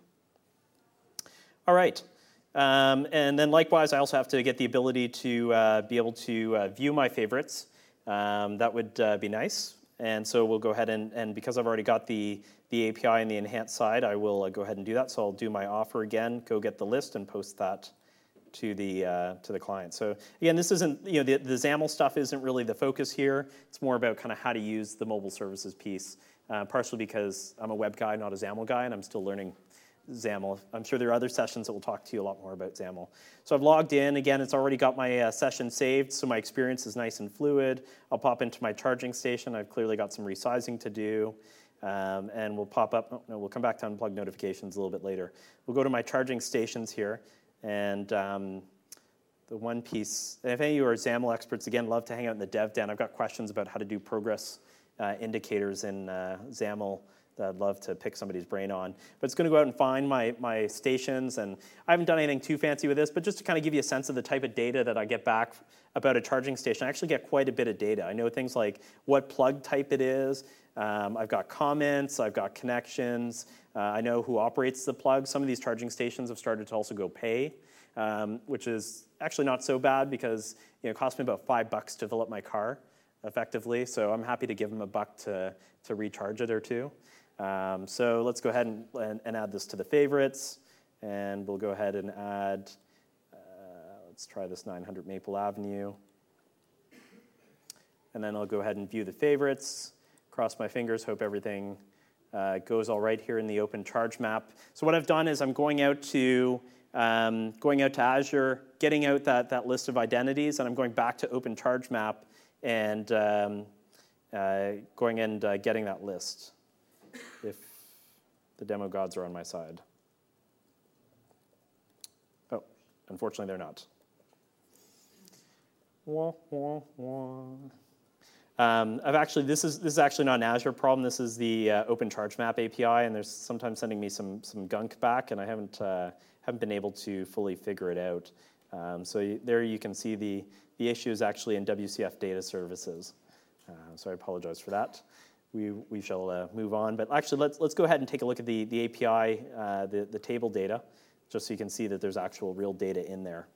All right. And then likewise, I also have to get the ability to be able to view my favorites. That would be nice. And so we'll go ahead and because I've already got the API and the enhanced side, I will go ahead and do that. So I'll do my offer again, go get the list, and post that to the client. So again, this isn't, the XAML stuff isn't really the focus here. It's more about kind of how to use the mobile services piece, partially because I'm a web guy, not a XAML guy, and I'm still learning XAML. I'm sure there are other sessions that will talk to you a lot more about XAML. So I've logged in. Again, it's already got my session saved, so my experience is nice and fluid. I'll pop into my charging station. I've clearly got some resizing to do. And we'll pop up. We'll come back to unplug notifications a little bit later. We'll go to my charging stations here. And the one piece, and if any of you are XAML experts, again, love to hang out in the dev den. I've got questions about how to do progress indicators in XAML that I'd love to pick somebody's brain on. But it's going to go out and find my stations, and I haven't done anything too fancy with this, but just to kind of give you a sense of the type of data that I get back about a charging station. I actually get quite a bit of data. I know things like what plug type it is. I've got comments. I've got connections. I know who operates the plug. Some of these charging stations have started to also go pay, which is actually not so bad because it cost me about $5 to fill up my car effectively. So I'm happy to give them $1 to recharge it or two. So let's go ahead and add this to the favorites, and we'll go ahead and add, let's try this 900 Maple Avenue. And then I'll go ahead and view the favorites, cross my fingers, hope everything goes all right here in the open charge map. So what I've done is I'm going out to Azure, getting out that list of identities, and I'm going back to open charge map and going and getting that list, if the demo gods are on my side. Oh, unfortunately they're not. Wah, wah, wah. This is actually not an Azure problem. This is the Open Charge Map API, and there's sometimes sending me some gunk back, and I haven't been able to fully figure it out. So there you can see the issue is actually in WCF data services. So I apologize for that. We shall move on, but actually let's go ahead and take a look at the API, the table data, just so you can see that there's actual real data in there.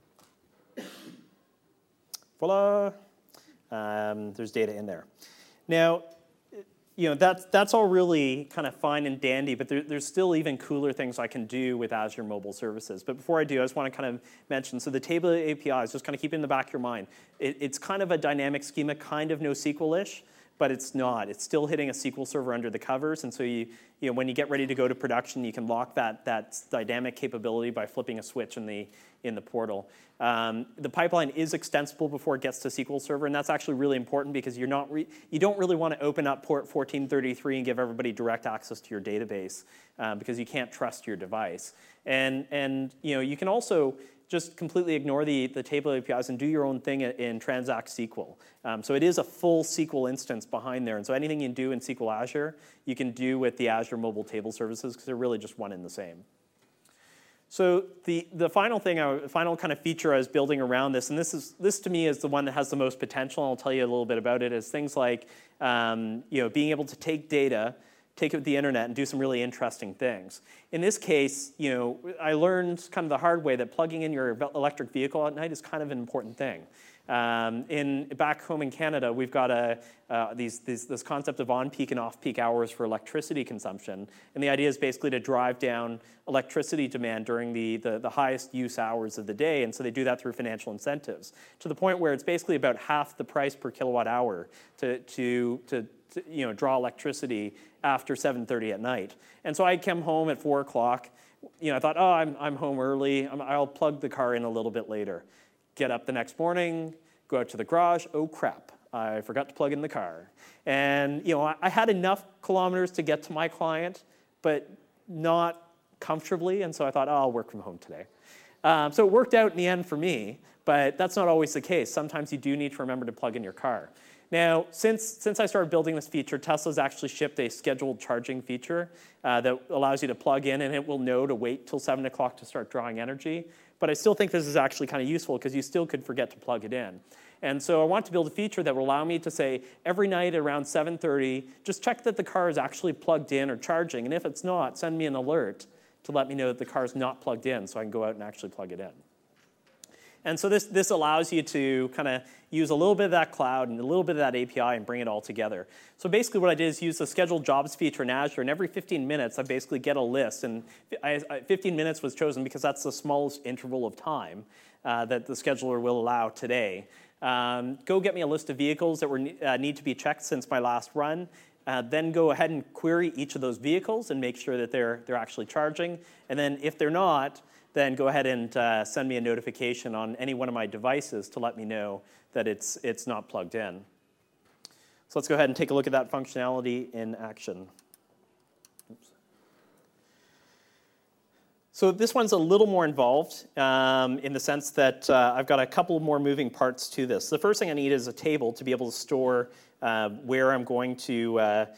Voila! There's data in there. Now, that's all really kind of fine and dandy, but there's still even cooler things I can do with Azure Mobile Services. But before I do, I just want to kind of mention, so the table APIs, just kind of keep it in the back of your mind. It's kind of a dynamic schema, kind of NoSQL-ish, but it's not. It's still hitting a SQL server under the covers, and so when you get ready to go to production, you can lock that dynamic capability by flipping a switch in the portal. The pipeline is extensible before it gets to SQL Server, and that's actually really important because you don't really want to open up port 1433 and give everybody direct access to your database because you can't trust your device. And you can also just completely ignore the table APIs and do your own thing in Transact SQL. So it is a full SQL instance behind there, and so anything you do in SQL Azure, you can do with the Azure Mobile Table Services because they're really just one and the same. So the final kind of feature I was building around this, and this to me is the one that has the most potential, and I'll tell you a little bit about it, is things like being able to take data, take it with the internet, and do some really interesting things. In this case, I learned kind of the hard way that plugging in your electric vehicle at night is kind of an important thing. Back home in Canada, we've got this concept of on-peak and off-peak hours for electricity consumption, and the idea is basically to drive down electricity demand during the highest use hours of the day, and so they do that through financial incentives, to the point where it's basically about half the price per kilowatt hour to draw electricity after 7:30 at night. And so I come home at 4 o'clock. I thought, oh, I'm home early. I'll plug the car in a little bit later. Get up the next morning, go out to the garage. Oh, crap, I forgot to plug in the car. And I had enough kilometers to get to my client, but not comfortably, and so I thought, oh, I'll work from home today. So it worked out in the end for me, but that's not always the case. Sometimes you do need to remember to plug in your car. Now, since I started building this feature, Tesla's actually shipped a scheduled charging feature that allows you to plug in, and it will know to wait till 7 o'clock to start drawing energy. But I still think this is actually kind of useful because you still could forget to plug it in. And so I want to build a feature that will allow me to say, every night around 7:30, just check that the car is actually plugged in or charging. And if it's not, send me an alert to let me know that the car is not plugged in so I can go out and actually plug it in. And so this allows you to kind of use a little bit of that cloud and a little bit of that API and bring it all together. So basically what I did is use the scheduled jobs feature in Azure, and every 15 minutes I basically get a list. And 15 minutes was chosen because that's the smallest interval of time that the scheduler will allow today. Go get me a list of vehicles that need to be checked since my last run. Then go ahead and query each of those vehicles and make sure that they're actually charging. And then if they're not, then go ahead and send me a notification on any one of my devices to let me know that it's not plugged in. So let's go ahead and take a look at that functionality in action. Oops. So this one's a little more involved in the sense that I've got a couple more moving parts to this. The first thing I need is a table to be able to store where I'm going to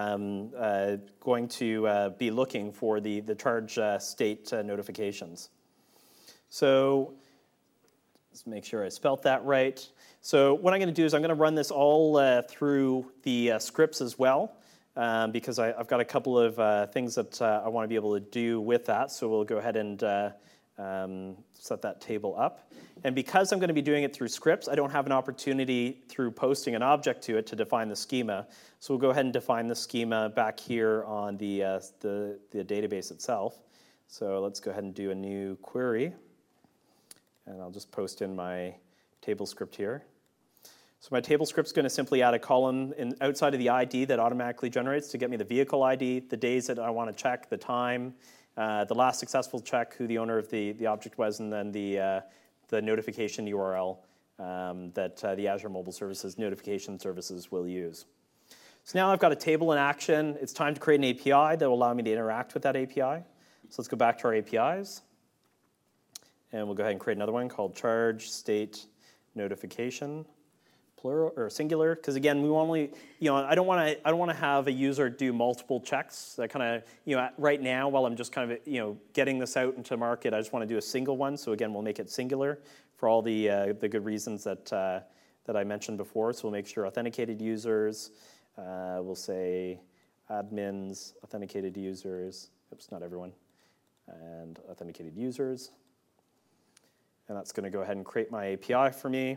be looking for the charge state notifications. So let's make sure I spelt that right. So what I'm going to do is I'm going to run this all through the scripts as well because I've got a couple of things that I want to be able to do with that. So we'll go ahead and set that table up. And because I'm going to be doing it through scripts, I don't have an opportunity through posting an object to it to define the schema. So we'll go ahead and define the schema back here on the database itself. So let's go ahead and do a new query. And I'll just post in my table script here. So my table script is going to simply add a column outside of the ID that automatically generates to get me the vehicle ID, the days that I want to check, the time, the last successful check, who the owner of the object was, and then the notification URL that the Azure Mobile Services notification services will use. So now I've got a table in action. It's time to create an API that will allow me to interact with that API. So let's go back to our APIs. And we'll go ahead and create another one called charge state notification, plural or singular. Because again, we only, I don't want to have a user do multiple checks. That kind of, right now while I'm just kind of, getting this out into market, I just want to do a single one. So again, we'll make it singular for all the good reasons that I mentioned before. So we'll make sure authenticated users. We'll say admins, authenticated users. Oops, not everyone. And authenticated users. And that's going to go ahead and create my API for me.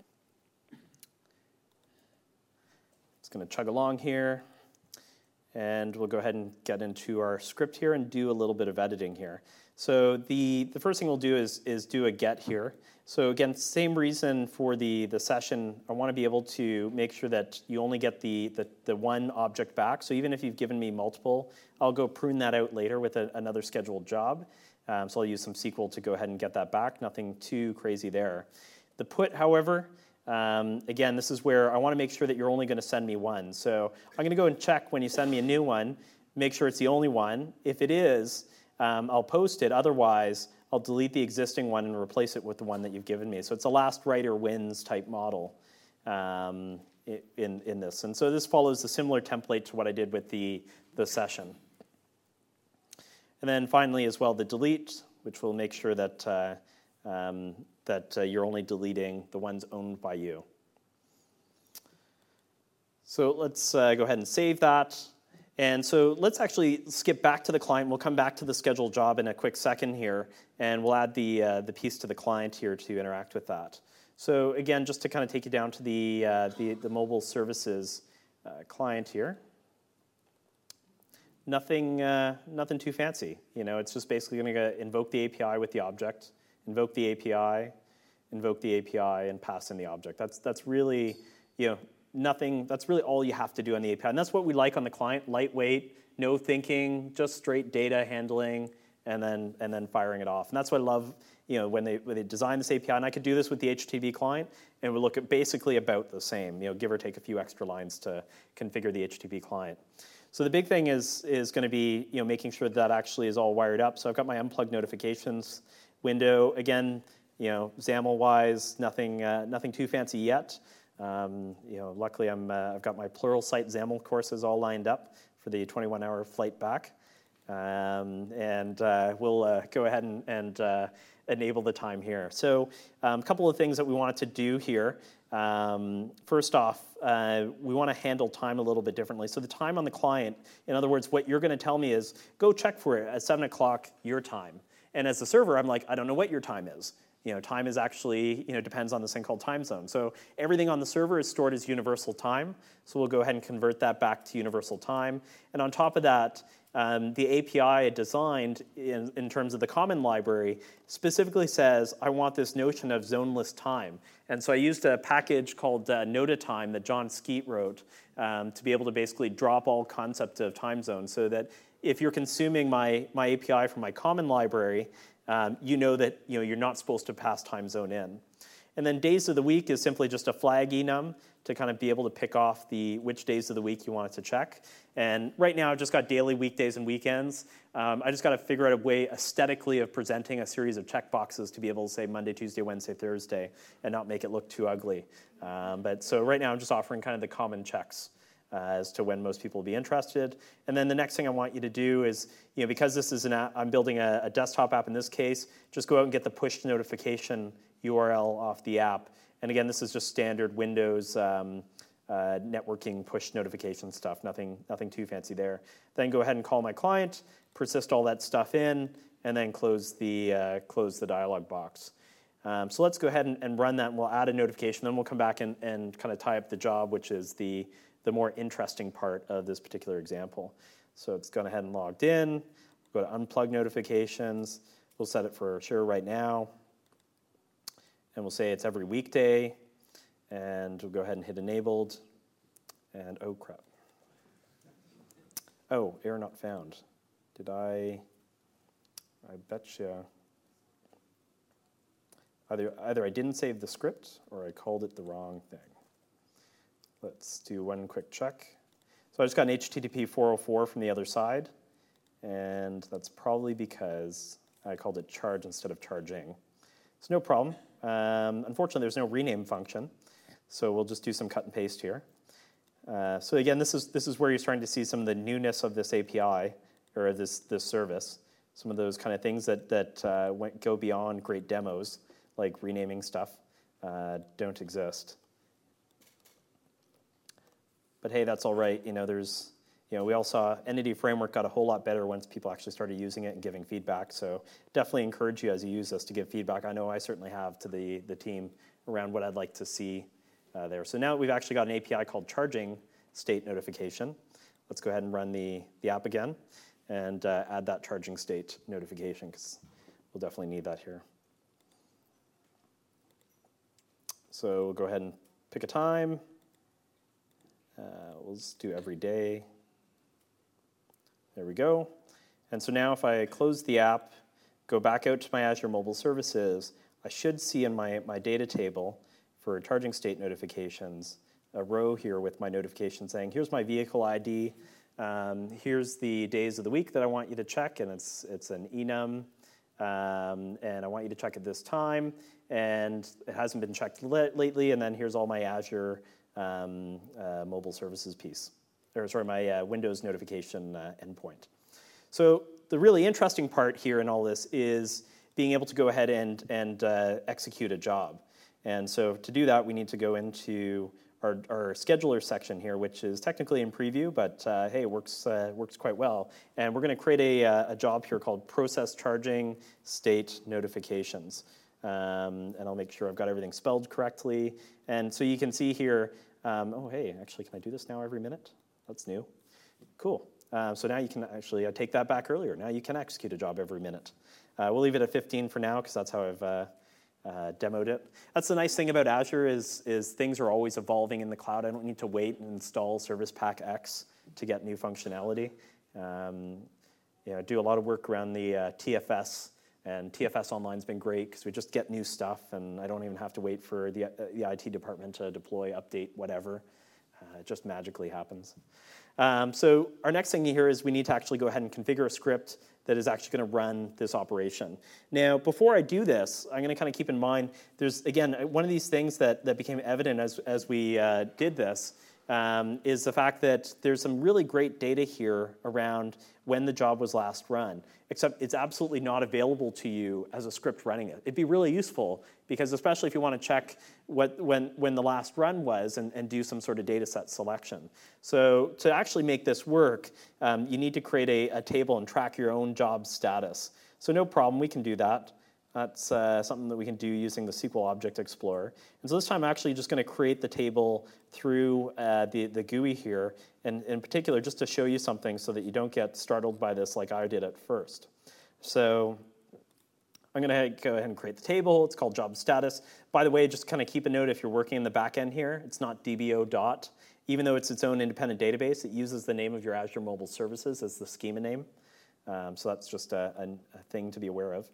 It's going to chug along here. And we'll go ahead and get into our script here and do a little bit of editing here. So the first thing we'll do is do a get here. So again, same reason for the session. I want to be able to make sure that you only get the one object back. So even if you've given me multiple, I'll go prune that out later with another scheduled job. So I'll use some SQL to go ahead and get that back. Nothing too crazy there. The put, however, again, this is where I want to make sure that you're only going to send me one. So I'm going to go and check when you send me a new one, make sure it's the only one. If it is, I'll post it. Otherwise, I'll delete the existing one and replace it with the one that you've given me. So it's a last writer wins type model in this. And so this follows a similar template to what I did with the session. And then finally as well, the delete, which will make sure that you're only deleting the ones owned by you. So let's go ahead and save that. And so let's actually skip back to the client. We'll come back to the scheduled job in a quick second here, and we'll add the piece to the client here to interact with that. So again, just to kind of take you down to the mobile services client here. Nothing too fancy. It's just basically going to invoke the API with the object, invoke the API, and pass in the object. That's really, nothing. That's really all you have to do on the API, and that's what we like on the client: lightweight, no thinking, just straight data handling, and then firing it off. And that's what I love. When they design this API, and I could do this with the HTTP client, and we look at basically about the same. Give or take a few extra lines to configure the HTTP client. So the big thing is going to be making sure that actually is all wired up. So I've got my unplugged notifications window again. XAML-wise, nothing too fancy yet. Luckily I've got my Pluralsight XAML courses all lined up for the 21-hour flight back, and we'll go ahead and enable the time here. So a couple of things that we wanted to do here. First off, we want to handle time a little bit differently. So the time on the client, in other words, what you're going to tell me is, go check for it at 7 o'clock your time. And as the server, I'm like, I don't know what your time is. Time is actually, depends on this thing called time zone. So everything on the server is stored as universal time. So we'll go ahead and convert that back to universal time. And on top of that, the API I designed in terms of the common library specifically says, I want this notion of zoneless time. And so I used a package called Notatime that John Skeet wrote to be able to basically drop all concept of time zone, so that if you're consuming my API from my common library, you know that you're not supposed to pass time zone in. And then days of the week is simply just a flag enum to kind of be able to pick off which days of the week you want it to check. And right now I've just got daily, weekdays, and weekends. I just got to figure out a way aesthetically of presenting a series of checkboxes to be able to say Monday, Tuesday, Wednesday, Thursday, and not make it look too ugly. But so right now I'm just offering kind of the common checks as to when most people will be interested. And then the next thing I want you to do is, because this is an app, I'm building a desktop app in this case, just go out and get the push notification URL off the app. And again, this is just standard Windows networking push notification stuff, nothing too fancy there. Then go ahead and call my client, persist all that stuff in, and then close the dialog box. So let's go ahead and run that, and we'll add a notification. Then we'll come back and kind of tie up the job, which is the more interesting part of this particular example. So it's gone ahead and logged in. We'll go to unplug notifications. We'll set it for sure right now. And we'll say it's every weekday. And we'll go ahead and hit enabled. And oh crap. Oh, error not found. I betcha. Either I didn't save the script or I called it the wrong thing. Let's do one quick check. So I just got an HTTP 404 from the other side, and that's probably because I called it charge instead of charging. So no problem. Unfortunately, there's no rename function, so we'll just do some cut and paste here. So again, this is where you're starting to see some of the newness of this API, or this service. Some of those kind of things that go beyond great demos, like renaming stuff, don't exist. But hey, that's all right. We all saw Entity Framework got a whole lot better once people actually started using it and giving feedback. So definitely encourage you as you use this to give feedback. I know I certainly have to the team around what I'd like to see there. So now we've actually got an API called charging state notification. Let's go ahead and run the app again. and add that charging state notification, because we'll definitely need that here. So we'll go ahead and pick a time. We'll just do every day. There we go. And so now if I close the app, go back out to my Azure Mobile Services, I should see in my data table for charging state notifications a row here with my notification saying, here's my vehicle ID, here's the days of the week that I want you to check, and it's an enum, and I want you to check at this time, and it hasn't been checked lately, and then here's all my Azure Mobile Services piece, or sorry, my Windows notification endpoint. So the really interesting part here in all this is being able to go ahead and execute a job. And so to do that, we need to go into our scheduler section here, which is technically in preview, but hey, it works quite well. And we're going to create a job here called Process Charging State Notifications. And I'll make sure I've got everything spelled correctly. And so you can see here, oh, hey, actually, can I do this now every minute? That's new. Cool. So now you can actually, I take that back earlier. Now you can execute a job every minute. We'll leave it at 15 for now, because that's how I've demoed it. That's the nice thing about Azure is things are always evolving in the cloud. I don't need to wait and install Service Pack X to get new functionality. I do a lot of work around the TFS, and TFS Online's been great because we just get new stuff, and I don't even have to wait for the IT department to deploy, update, whatever. It just magically happens. So our next thing here is we need to actually go ahead and configure a script that is actually going to run this operation. Now, before I do this, I'm going to kind of keep in mind, there's, again, one of these things that became evident as we did this is the fact that there's some really great data here around when the job was last run, except it's absolutely not available to you as a script running it. It'd be really useful, because especially if you want to check when the last run was and do some sort of data set selection. So to actually make this work, you need to create a table and track your own job status. So no problem, we can do that. That's something that we can do using the SQL Object Explorer. And so this time I'm actually just going to create the table through the GUI here, and in particular just to show you something so that you don't get startled by this like I did at first. So I'm going to go ahead and create the table. It's called job status. By the way, just kind of keep a note if you're working in the back end here, it's not DBO dot. Even though it's its own independent database, it uses the name of your Azure Mobile Services as the schema name. So that's just a thing to be aware of.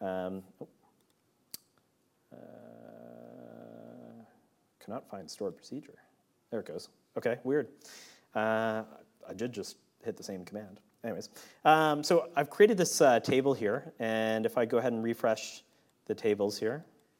Cannot find stored procedure. There it goes. Okay, weird. I did just hit the same command. Anyways, so I've created this table here, and if I go ahead and refresh the tables here,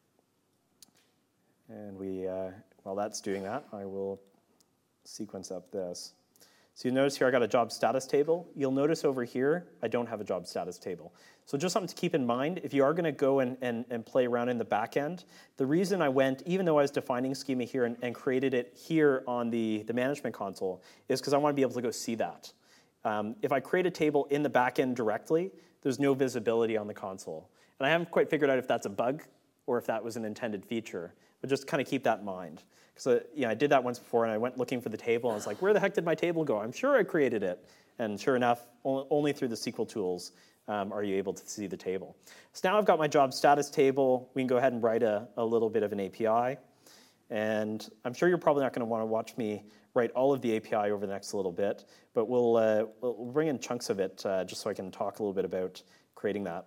and while that's doing that, I will sequence up this. So you notice here I got a job status table. You'll notice over here I don't have a job status table. So just something to keep in mind, if you are going to go and play around in the back end, the reason I went, even though I was defining schema here and created it here on the management console, is because I want to be able to go see that. If I create a table in the back end directly, there's no visibility on the console. And I haven't quite figured out if that's a bug or if that was an intended feature. But just kind of keep that in mind. Because I did that once before, and I went looking for the table, and I was like, where the heck did my table go? I'm sure I created it. And sure enough, only through the SQL tools are you able to see the table. So now I've got my job status table. We can go ahead and write a little bit of an API. And I'm sure you're probably not going to want to watch me write all of the API over the next little bit, but we'll bring in chunks of it just so I can talk a little bit about creating that.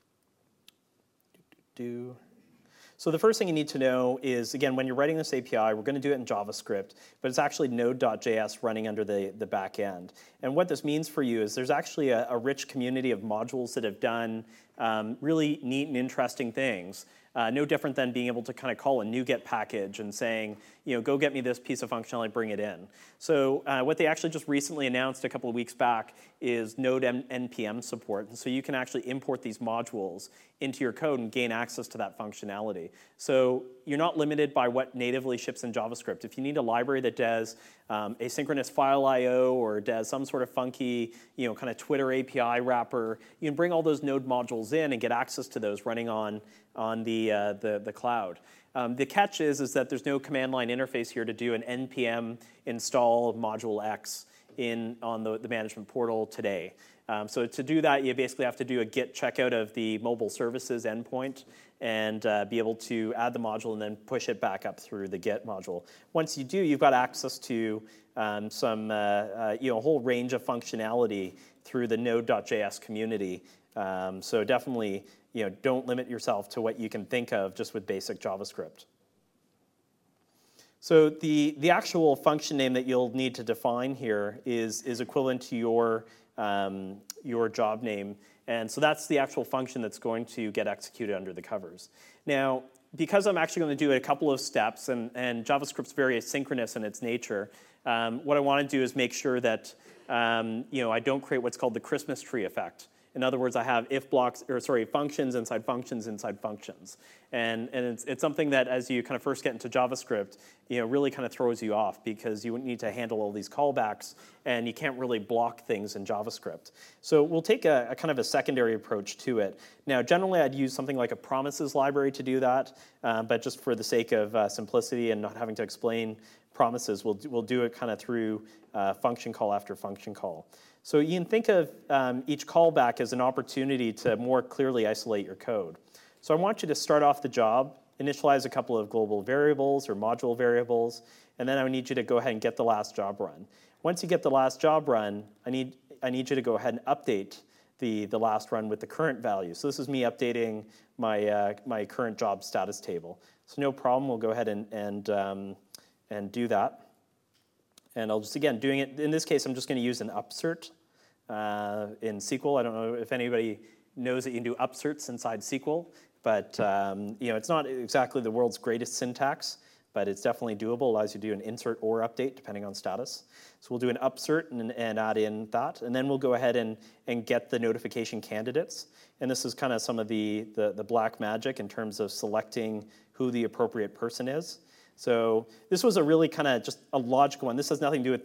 So the first thing you need to know is, again, when you're writing this API, we're going to do it in JavaScript, but it's actually Node.js running under the back end. And what this means for you is there's actually a rich community of modules that have done really neat and interesting things. No different than being able to kind of call a NuGet package and saying, go get me this piece of functionality, bring it in. So what they actually just recently announced a couple of weeks back is Node NPM support. And so you can actually import these modules into your code and gain access to that functionality. So you're not limited by what natively ships in JavaScript. If you need a library that does asynchronous file I/O or does some sort of funky, kind of Twitter API wrapper, you can bring all those Node modules in and get access to those running on the cloud. The catch is that there's no command line interface here to do an npm install module X on the management portal today. So to do that, you basically have to do a git checkout of the mobile services endpoint and be able to add the module and then push it back up through the git module. Once you do, you've got access to some a whole range of functionality through the Node.js community. So definitely, don't limit yourself to what you can think of just with basic JavaScript. So the actual function name that you'll need to define here is equivalent to your job name. And so that's the actual function that's going to get executed under the covers. Now, because I'm actually going to do a couple of steps, and JavaScript's very asynchronous in its nature, what I want to do is make sure that I don't create what's called the Christmas tree effect. In other words, I have functions inside functions inside functions. And it's something that as you kind of first get into JavaScript, really kind of throws you off because you need to handle all these callbacks and you can't really block things in JavaScript. So we'll take a kind of a secondary approach to it. Now, generally, I'd use something like a promises library to do that, but just for the sake of simplicity and not having to explain promises, we'll do it kind of through function call after function call. So you can think of each callback as an opportunity to more clearly isolate your code. So I want you to start off the job, initialize a couple of global variables or module variables, and then I need you to go ahead and get the last job run. Once you get the last job run, I need you to go ahead and update the last run with the current value. So this is me updating my current job status table. So no problem, we'll go ahead and do that. And I'll just, again, doing it, in this case, I'm just going to use an upsert in SQL. I don't know if anybody knows that you can do upserts inside SQL, but it's not exactly the world's greatest syntax, but it's definitely doable. Allows you to do an insert or update, depending on status. So we'll do an upsert and add in that, and then we'll go ahead and get the notification candidates. And this is kind of some of the black magic in terms of selecting who the appropriate person is. So this was a really kind of just a logical one. This has nothing to do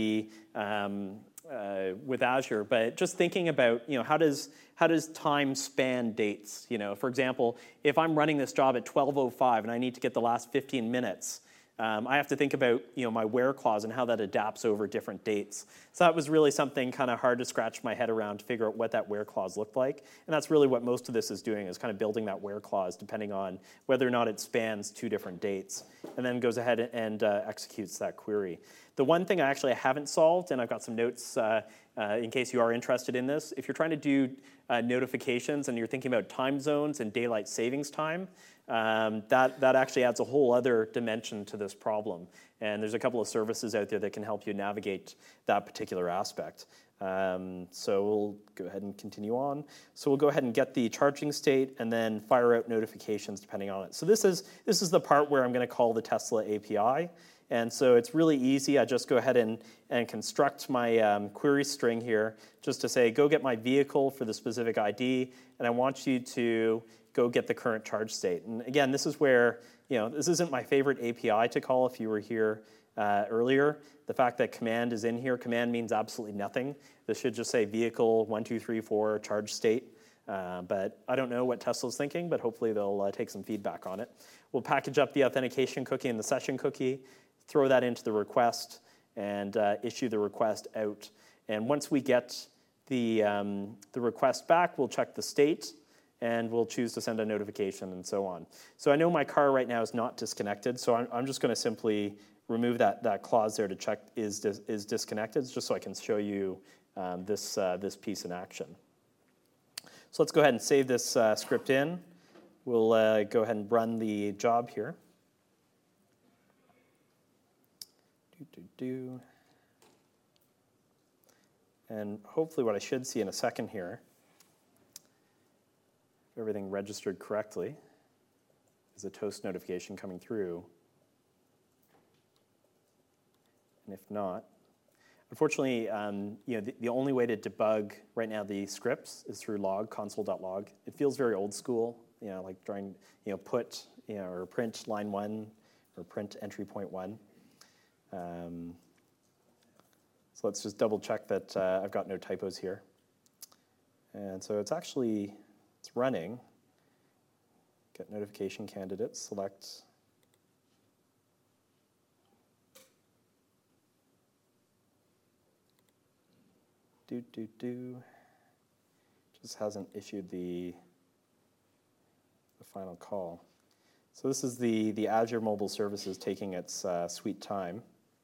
with Azure, but just thinking about how does time span dates? For example, if I'm running this job at 12:05 and I need to get the last 15 minutes, I have to think about my where clause and how that adapts over different dates. So that was really something kind of hard to scratch my head around to figure out what that where clause looked like. And that's really what most of this is doing, is kind of building that where clause depending on whether or not it spans two different dates, and then goes ahead and executes that query. The one thing I actually haven't solved, and I've got some notes in case you are interested in this, if you're trying to do notifications and you're thinking about time zones and daylight savings time, that actually adds a whole other dimension to this problem. And there's a couple of services out there that can help you navigate that particular aspect. So we'll go ahead and continue on. So we'll go ahead and get the charging state and then fire out notifications depending on it. So this is the part where I'm going to call the Tesla API. And so it's really easy. I just go ahead and construct my query string here just to say, go get my vehicle for the specific ID, and I want you to go get the current charge state. And again, this is where, this isn't my favorite API to call if you were here earlier. The fact that command is in here, command means absolutely nothing. This should just say vehicle 1234 charge state. But I don't know what Tesla's thinking, but hopefully they'll take some feedback on it. We'll package up the authentication cookie and the session cookie, throw that into the request, and issue the request out. And once we get the request back, we'll check the state, and we'll choose to send a notification and so on. So I know my car right now is not disconnected, so I'm just going to simply remove that clause there to check is disconnected, just so I can show you this piece in action. So let's go ahead and save this script in. We'll go ahead and run the job here. And hopefully what I should see in a second here, if everything registered correctly, is a toast notification coming through. And if not, unfortunately, the only way to debug right now the scripts is through log, console.log. It feels very old school, like trying, put, or print line 1 or print entry point 1. So let's just double check that I've got no typos here. And so it's running. Get notification candidates, select. just hasn't issued the final call. So this is the Azure Mobile Services taking its sweet time.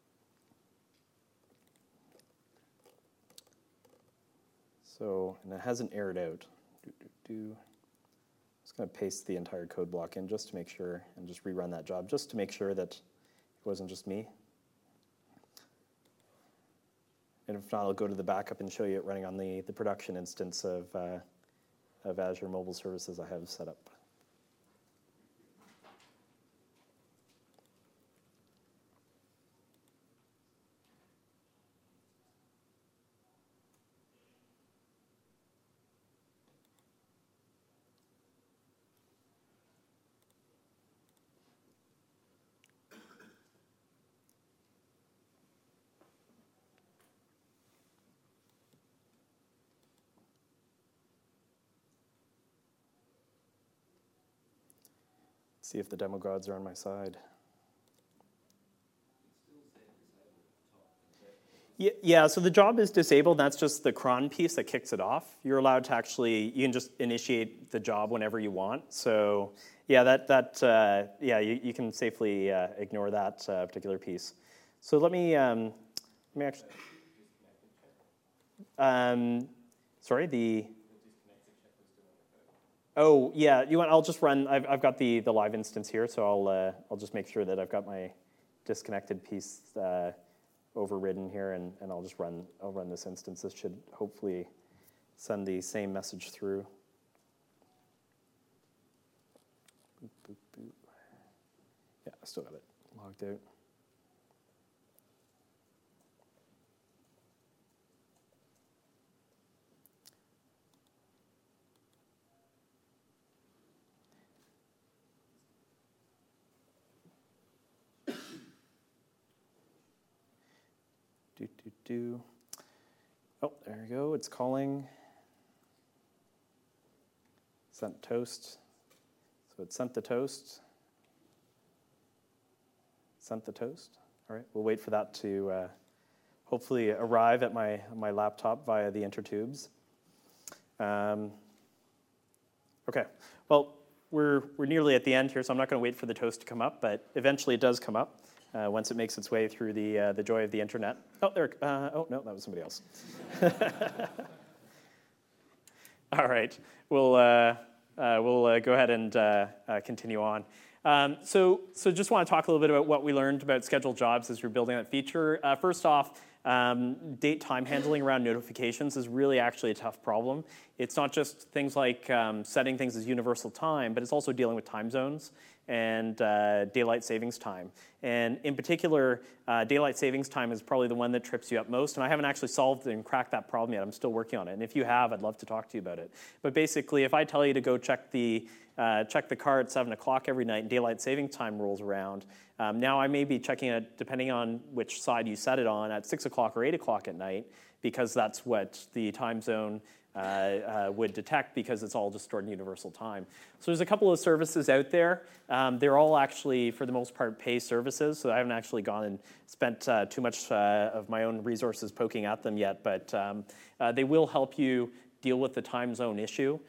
So, and it hasn't aired out. I'm just going to paste the entire code block in just to make sure, and just rerun that job, just to make sure that it wasn't just me. And if not, I'll go to the backup and show you it running on the production instance of Azure Mobile Services I have set up. See if the demo gods are on my side. Yeah, so the job is disabled. That's just the cron piece that kicks it off. You're allowed to actually, you can just initiate the job whenever you want. So yeah, you can safely ignore that particular piece. So let me actually, sorry, oh yeah, I'll just run. I've got the live instance here, so I'll just make sure that I've got my disconnected piece overridden here, and I'll run this instance. This should hopefully send the same message through. Boop, boop, boop. Yeah, I still got it logged out. Oh, there we go. It's calling. Sent toast. So it sent the toast. Sent the toast. All right, we'll wait for that to hopefully arrive at my laptop via the intertubes. Okay, well, we're nearly at the end here, so I'm not going to wait for the toast to come up, but eventually it does come up. Once it makes its way through the joy of the internet. Oh, there. Oh no, that was somebody else. All right, we'll go ahead and continue on. So just want to talk a little bit about what we learned about scheduled jobs as we're building that feature. First off, date time handling around notifications is really actually a tough problem. It's not just things like setting things as universal time, but it's also dealing with time zones and daylight savings time. And in particular, daylight savings time is probably the one that trips you up most, and I haven't actually solved and cracked that problem yet. I'm still working on it, and if you have, I'd love to talk to you about it. But basically, if I tell you to go check the car at 7 o'clock every night and daylight savings time rolls around, now I may be checking it, depending on which side you set it on, at 6 o'clock or 8 o'clock at night, because that's what the time zone would detect, because it's all just stored in universal time. So there's a couple of services out there. They're all actually, for the most part, pay services, so I haven't actually gone and spent too much of my own resources poking at them yet, but they will help you deal with the time zone issue.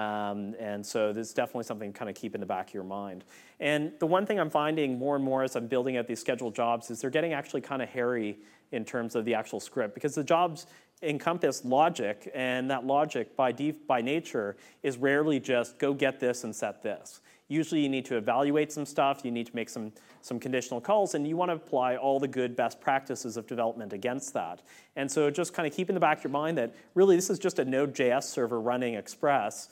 And so this is definitely something to kind of keep in the back of your mind. And the one thing I'm finding more and more as I'm building out these scheduled jobs is they're getting actually kind of hairy in terms of the actual script, because the jobs encompass logic, and that logic by nature is rarely just go get this and set this. Usually you need to evaluate some stuff, you need to make some conditional calls, and you want to apply all the good best practices of development against that. And so just kind of keep in the back of your mind that really this is just a Node.js server running Express.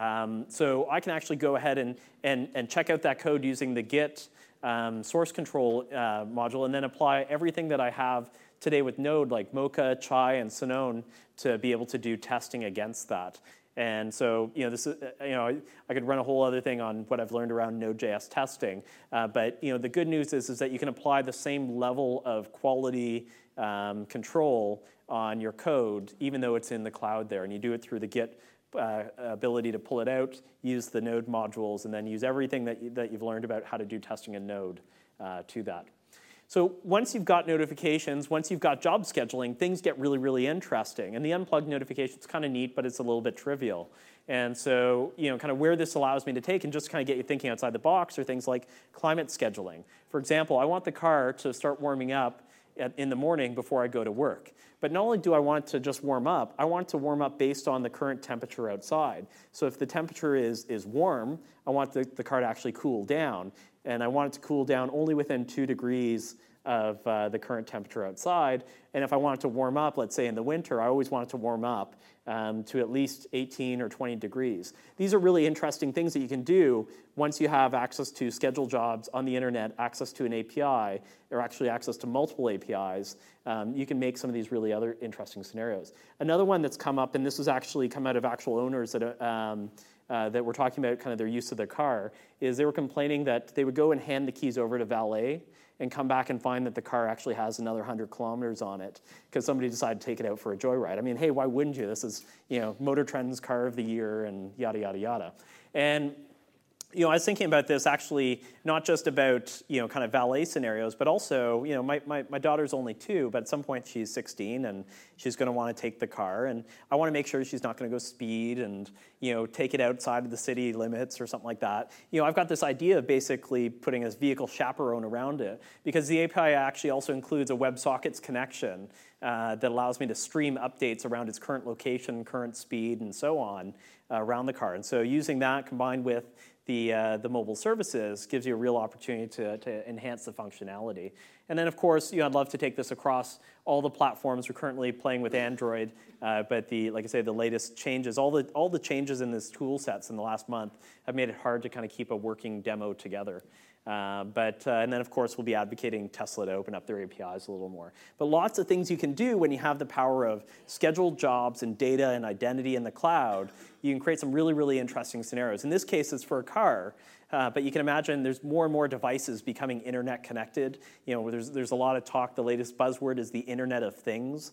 So I can actually go ahead and check out that code using the Git source control module, and then apply everything that I have today with Node, like Mocha, Chai, and Sonone, to be able to do testing against that. And so, this is, I could run a whole other thing on what I've learned around Node.js testing. But the good news is that you can apply the same level of quality control on your code, even though it's in the cloud there. And you do it through the Git ability to pull it out, use the Node modules, and then use everything that you've learned about how to do testing in Node to that. So once you've got notifications, once you've got job scheduling, things get really, really interesting. And the unplugged notification is kind of neat, but it's a little bit trivial. And so, kind of where this allows me to take and just kind of get you thinking outside the box are things like climate scheduling. For example, I want the car to start warming up in the morning before I go to work. But not only do I want it to just warm up, I want it to warm up based on the current temperature outside. So if the temperature is warm, I want the car to actually cool down. And I want it to cool down only within 2 degrees of the current temperature outside. And if I want it to warm up, let's say in the winter, I always want it to warm up to at least 18 or 20 degrees. These are really interesting things that you can do once you have access to scheduled jobs on the internet, access to an API, or actually access to multiple APIs. You can make some of these really other interesting scenarios. Another one that's come up, and this has actually come out of actual owners that were talking about kind of their use of their car, is they were complaining that they would go and hand the keys over to valet and come back and find that the car actually has another 100 kilometers on it because somebody decided to take it out for a joyride. I mean, hey, why wouldn't you? This is, Motor Trend's car of the year and yada, yada, yada. And I was thinking about this actually not just about, kind of valet scenarios, but also, my daughter's only 2, but at some point she's 16 and she's going to want to take the car. And I want to make sure she's not going to go speed and, take it outside of the city limits or something like that. I've got this idea of basically putting this vehicle chaperone around it because the API actually also includes a WebSockets connection that allows me to stream updates around its current location, current speed, and so on around the car. And so using that combined with the mobile services gives you a real opportunity to enhance the functionality. And then, of course, I'd love to take this across all the platforms. We're currently playing with Android, but like I say, the latest changes, all the changes in this tool sets in the last month have made it hard to kind of keep a working demo together. And then, of course, we'll be advocating Tesla to open up their APIs a little more. But lots of things you can do when you have the power of scheduled jobs and data and identity in the cloud. You can create some really, really interesting scenarios. In this case, it's for a car. But you can imagine there's more and more devices becoming internet connected. There's a lot of talk. The latest buzzword is the Internet of Things.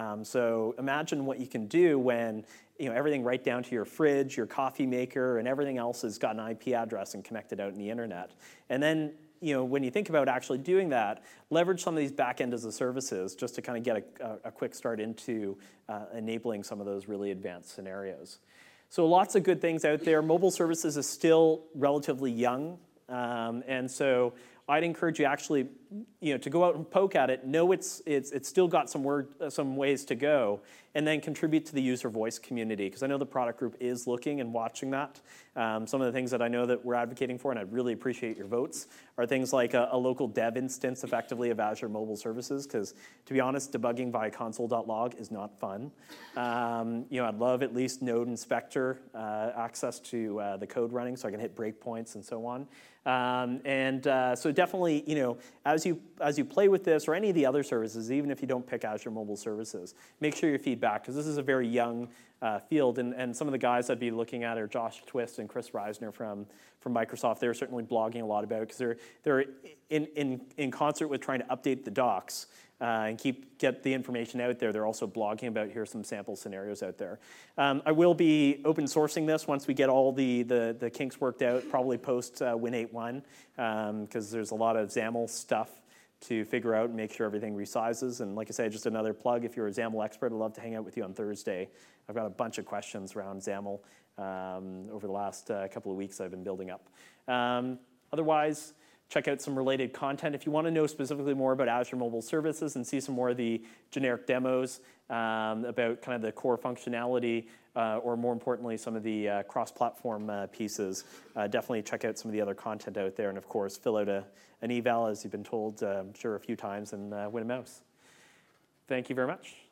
So imagine what you can do when everything right down to your fridge, your coffee maker, and everything else has got an IP address and connected out in the internet. And then when you think about actually doing that, leverage some of these back-end as a services just to kind of get a quick start into enabling some of those really advanced scenarios. So lots of good things out there. Mobile services is still relatively young. And so I'd encourage you actually, to go out and poke at it, know it's still got some ways to go, and then contribute to the user voice community, because I know the product group is looking and watching that. Some of the things that I know that we're advocating for, and I'd really appreciate your votes, are things like a local dev instance, effectively, of Azure Mobile Services, because to be honest, debugging via console.log is not fun. I'd love at least Node Inspector access to the code running, so I can hit breakpoints and so on. So definitely, as you play with this or any of the other services, even if you don't pick Azure Mobile Services, make sure you feedback, because this is a very young field. And some of the guys I'd be looking at are Josh Twist and Chris Reisner from Microsoft. They're certainly blogging a lot about it, because they're in concert with trying to update the docs and get the information out there. They're also blogging about, here's some sample scenarios out there. I will be open sourcing this once we get all the kinks worked out, probably post Win 8.1, because there's a lot of XAML stuff to figure out and make sure everything resizes. And like I say, just another plug, if you're a XAML expert, I'd love to hang out with you on Thursday. I've got a bunch of questions around XAML over the last couple of weeks I've been building up. Otherwise, check out some related content. If you want to know specifically more about Azure Mobile Services and see some more of the generic demos about kind of the core functionality, or more importantly, some of the cross-platform pieces, definitely check out some of the other content out there. And of course, fill out an eval, as you've been told, I'm sure, a few times, and win a mouse. Thank you very much.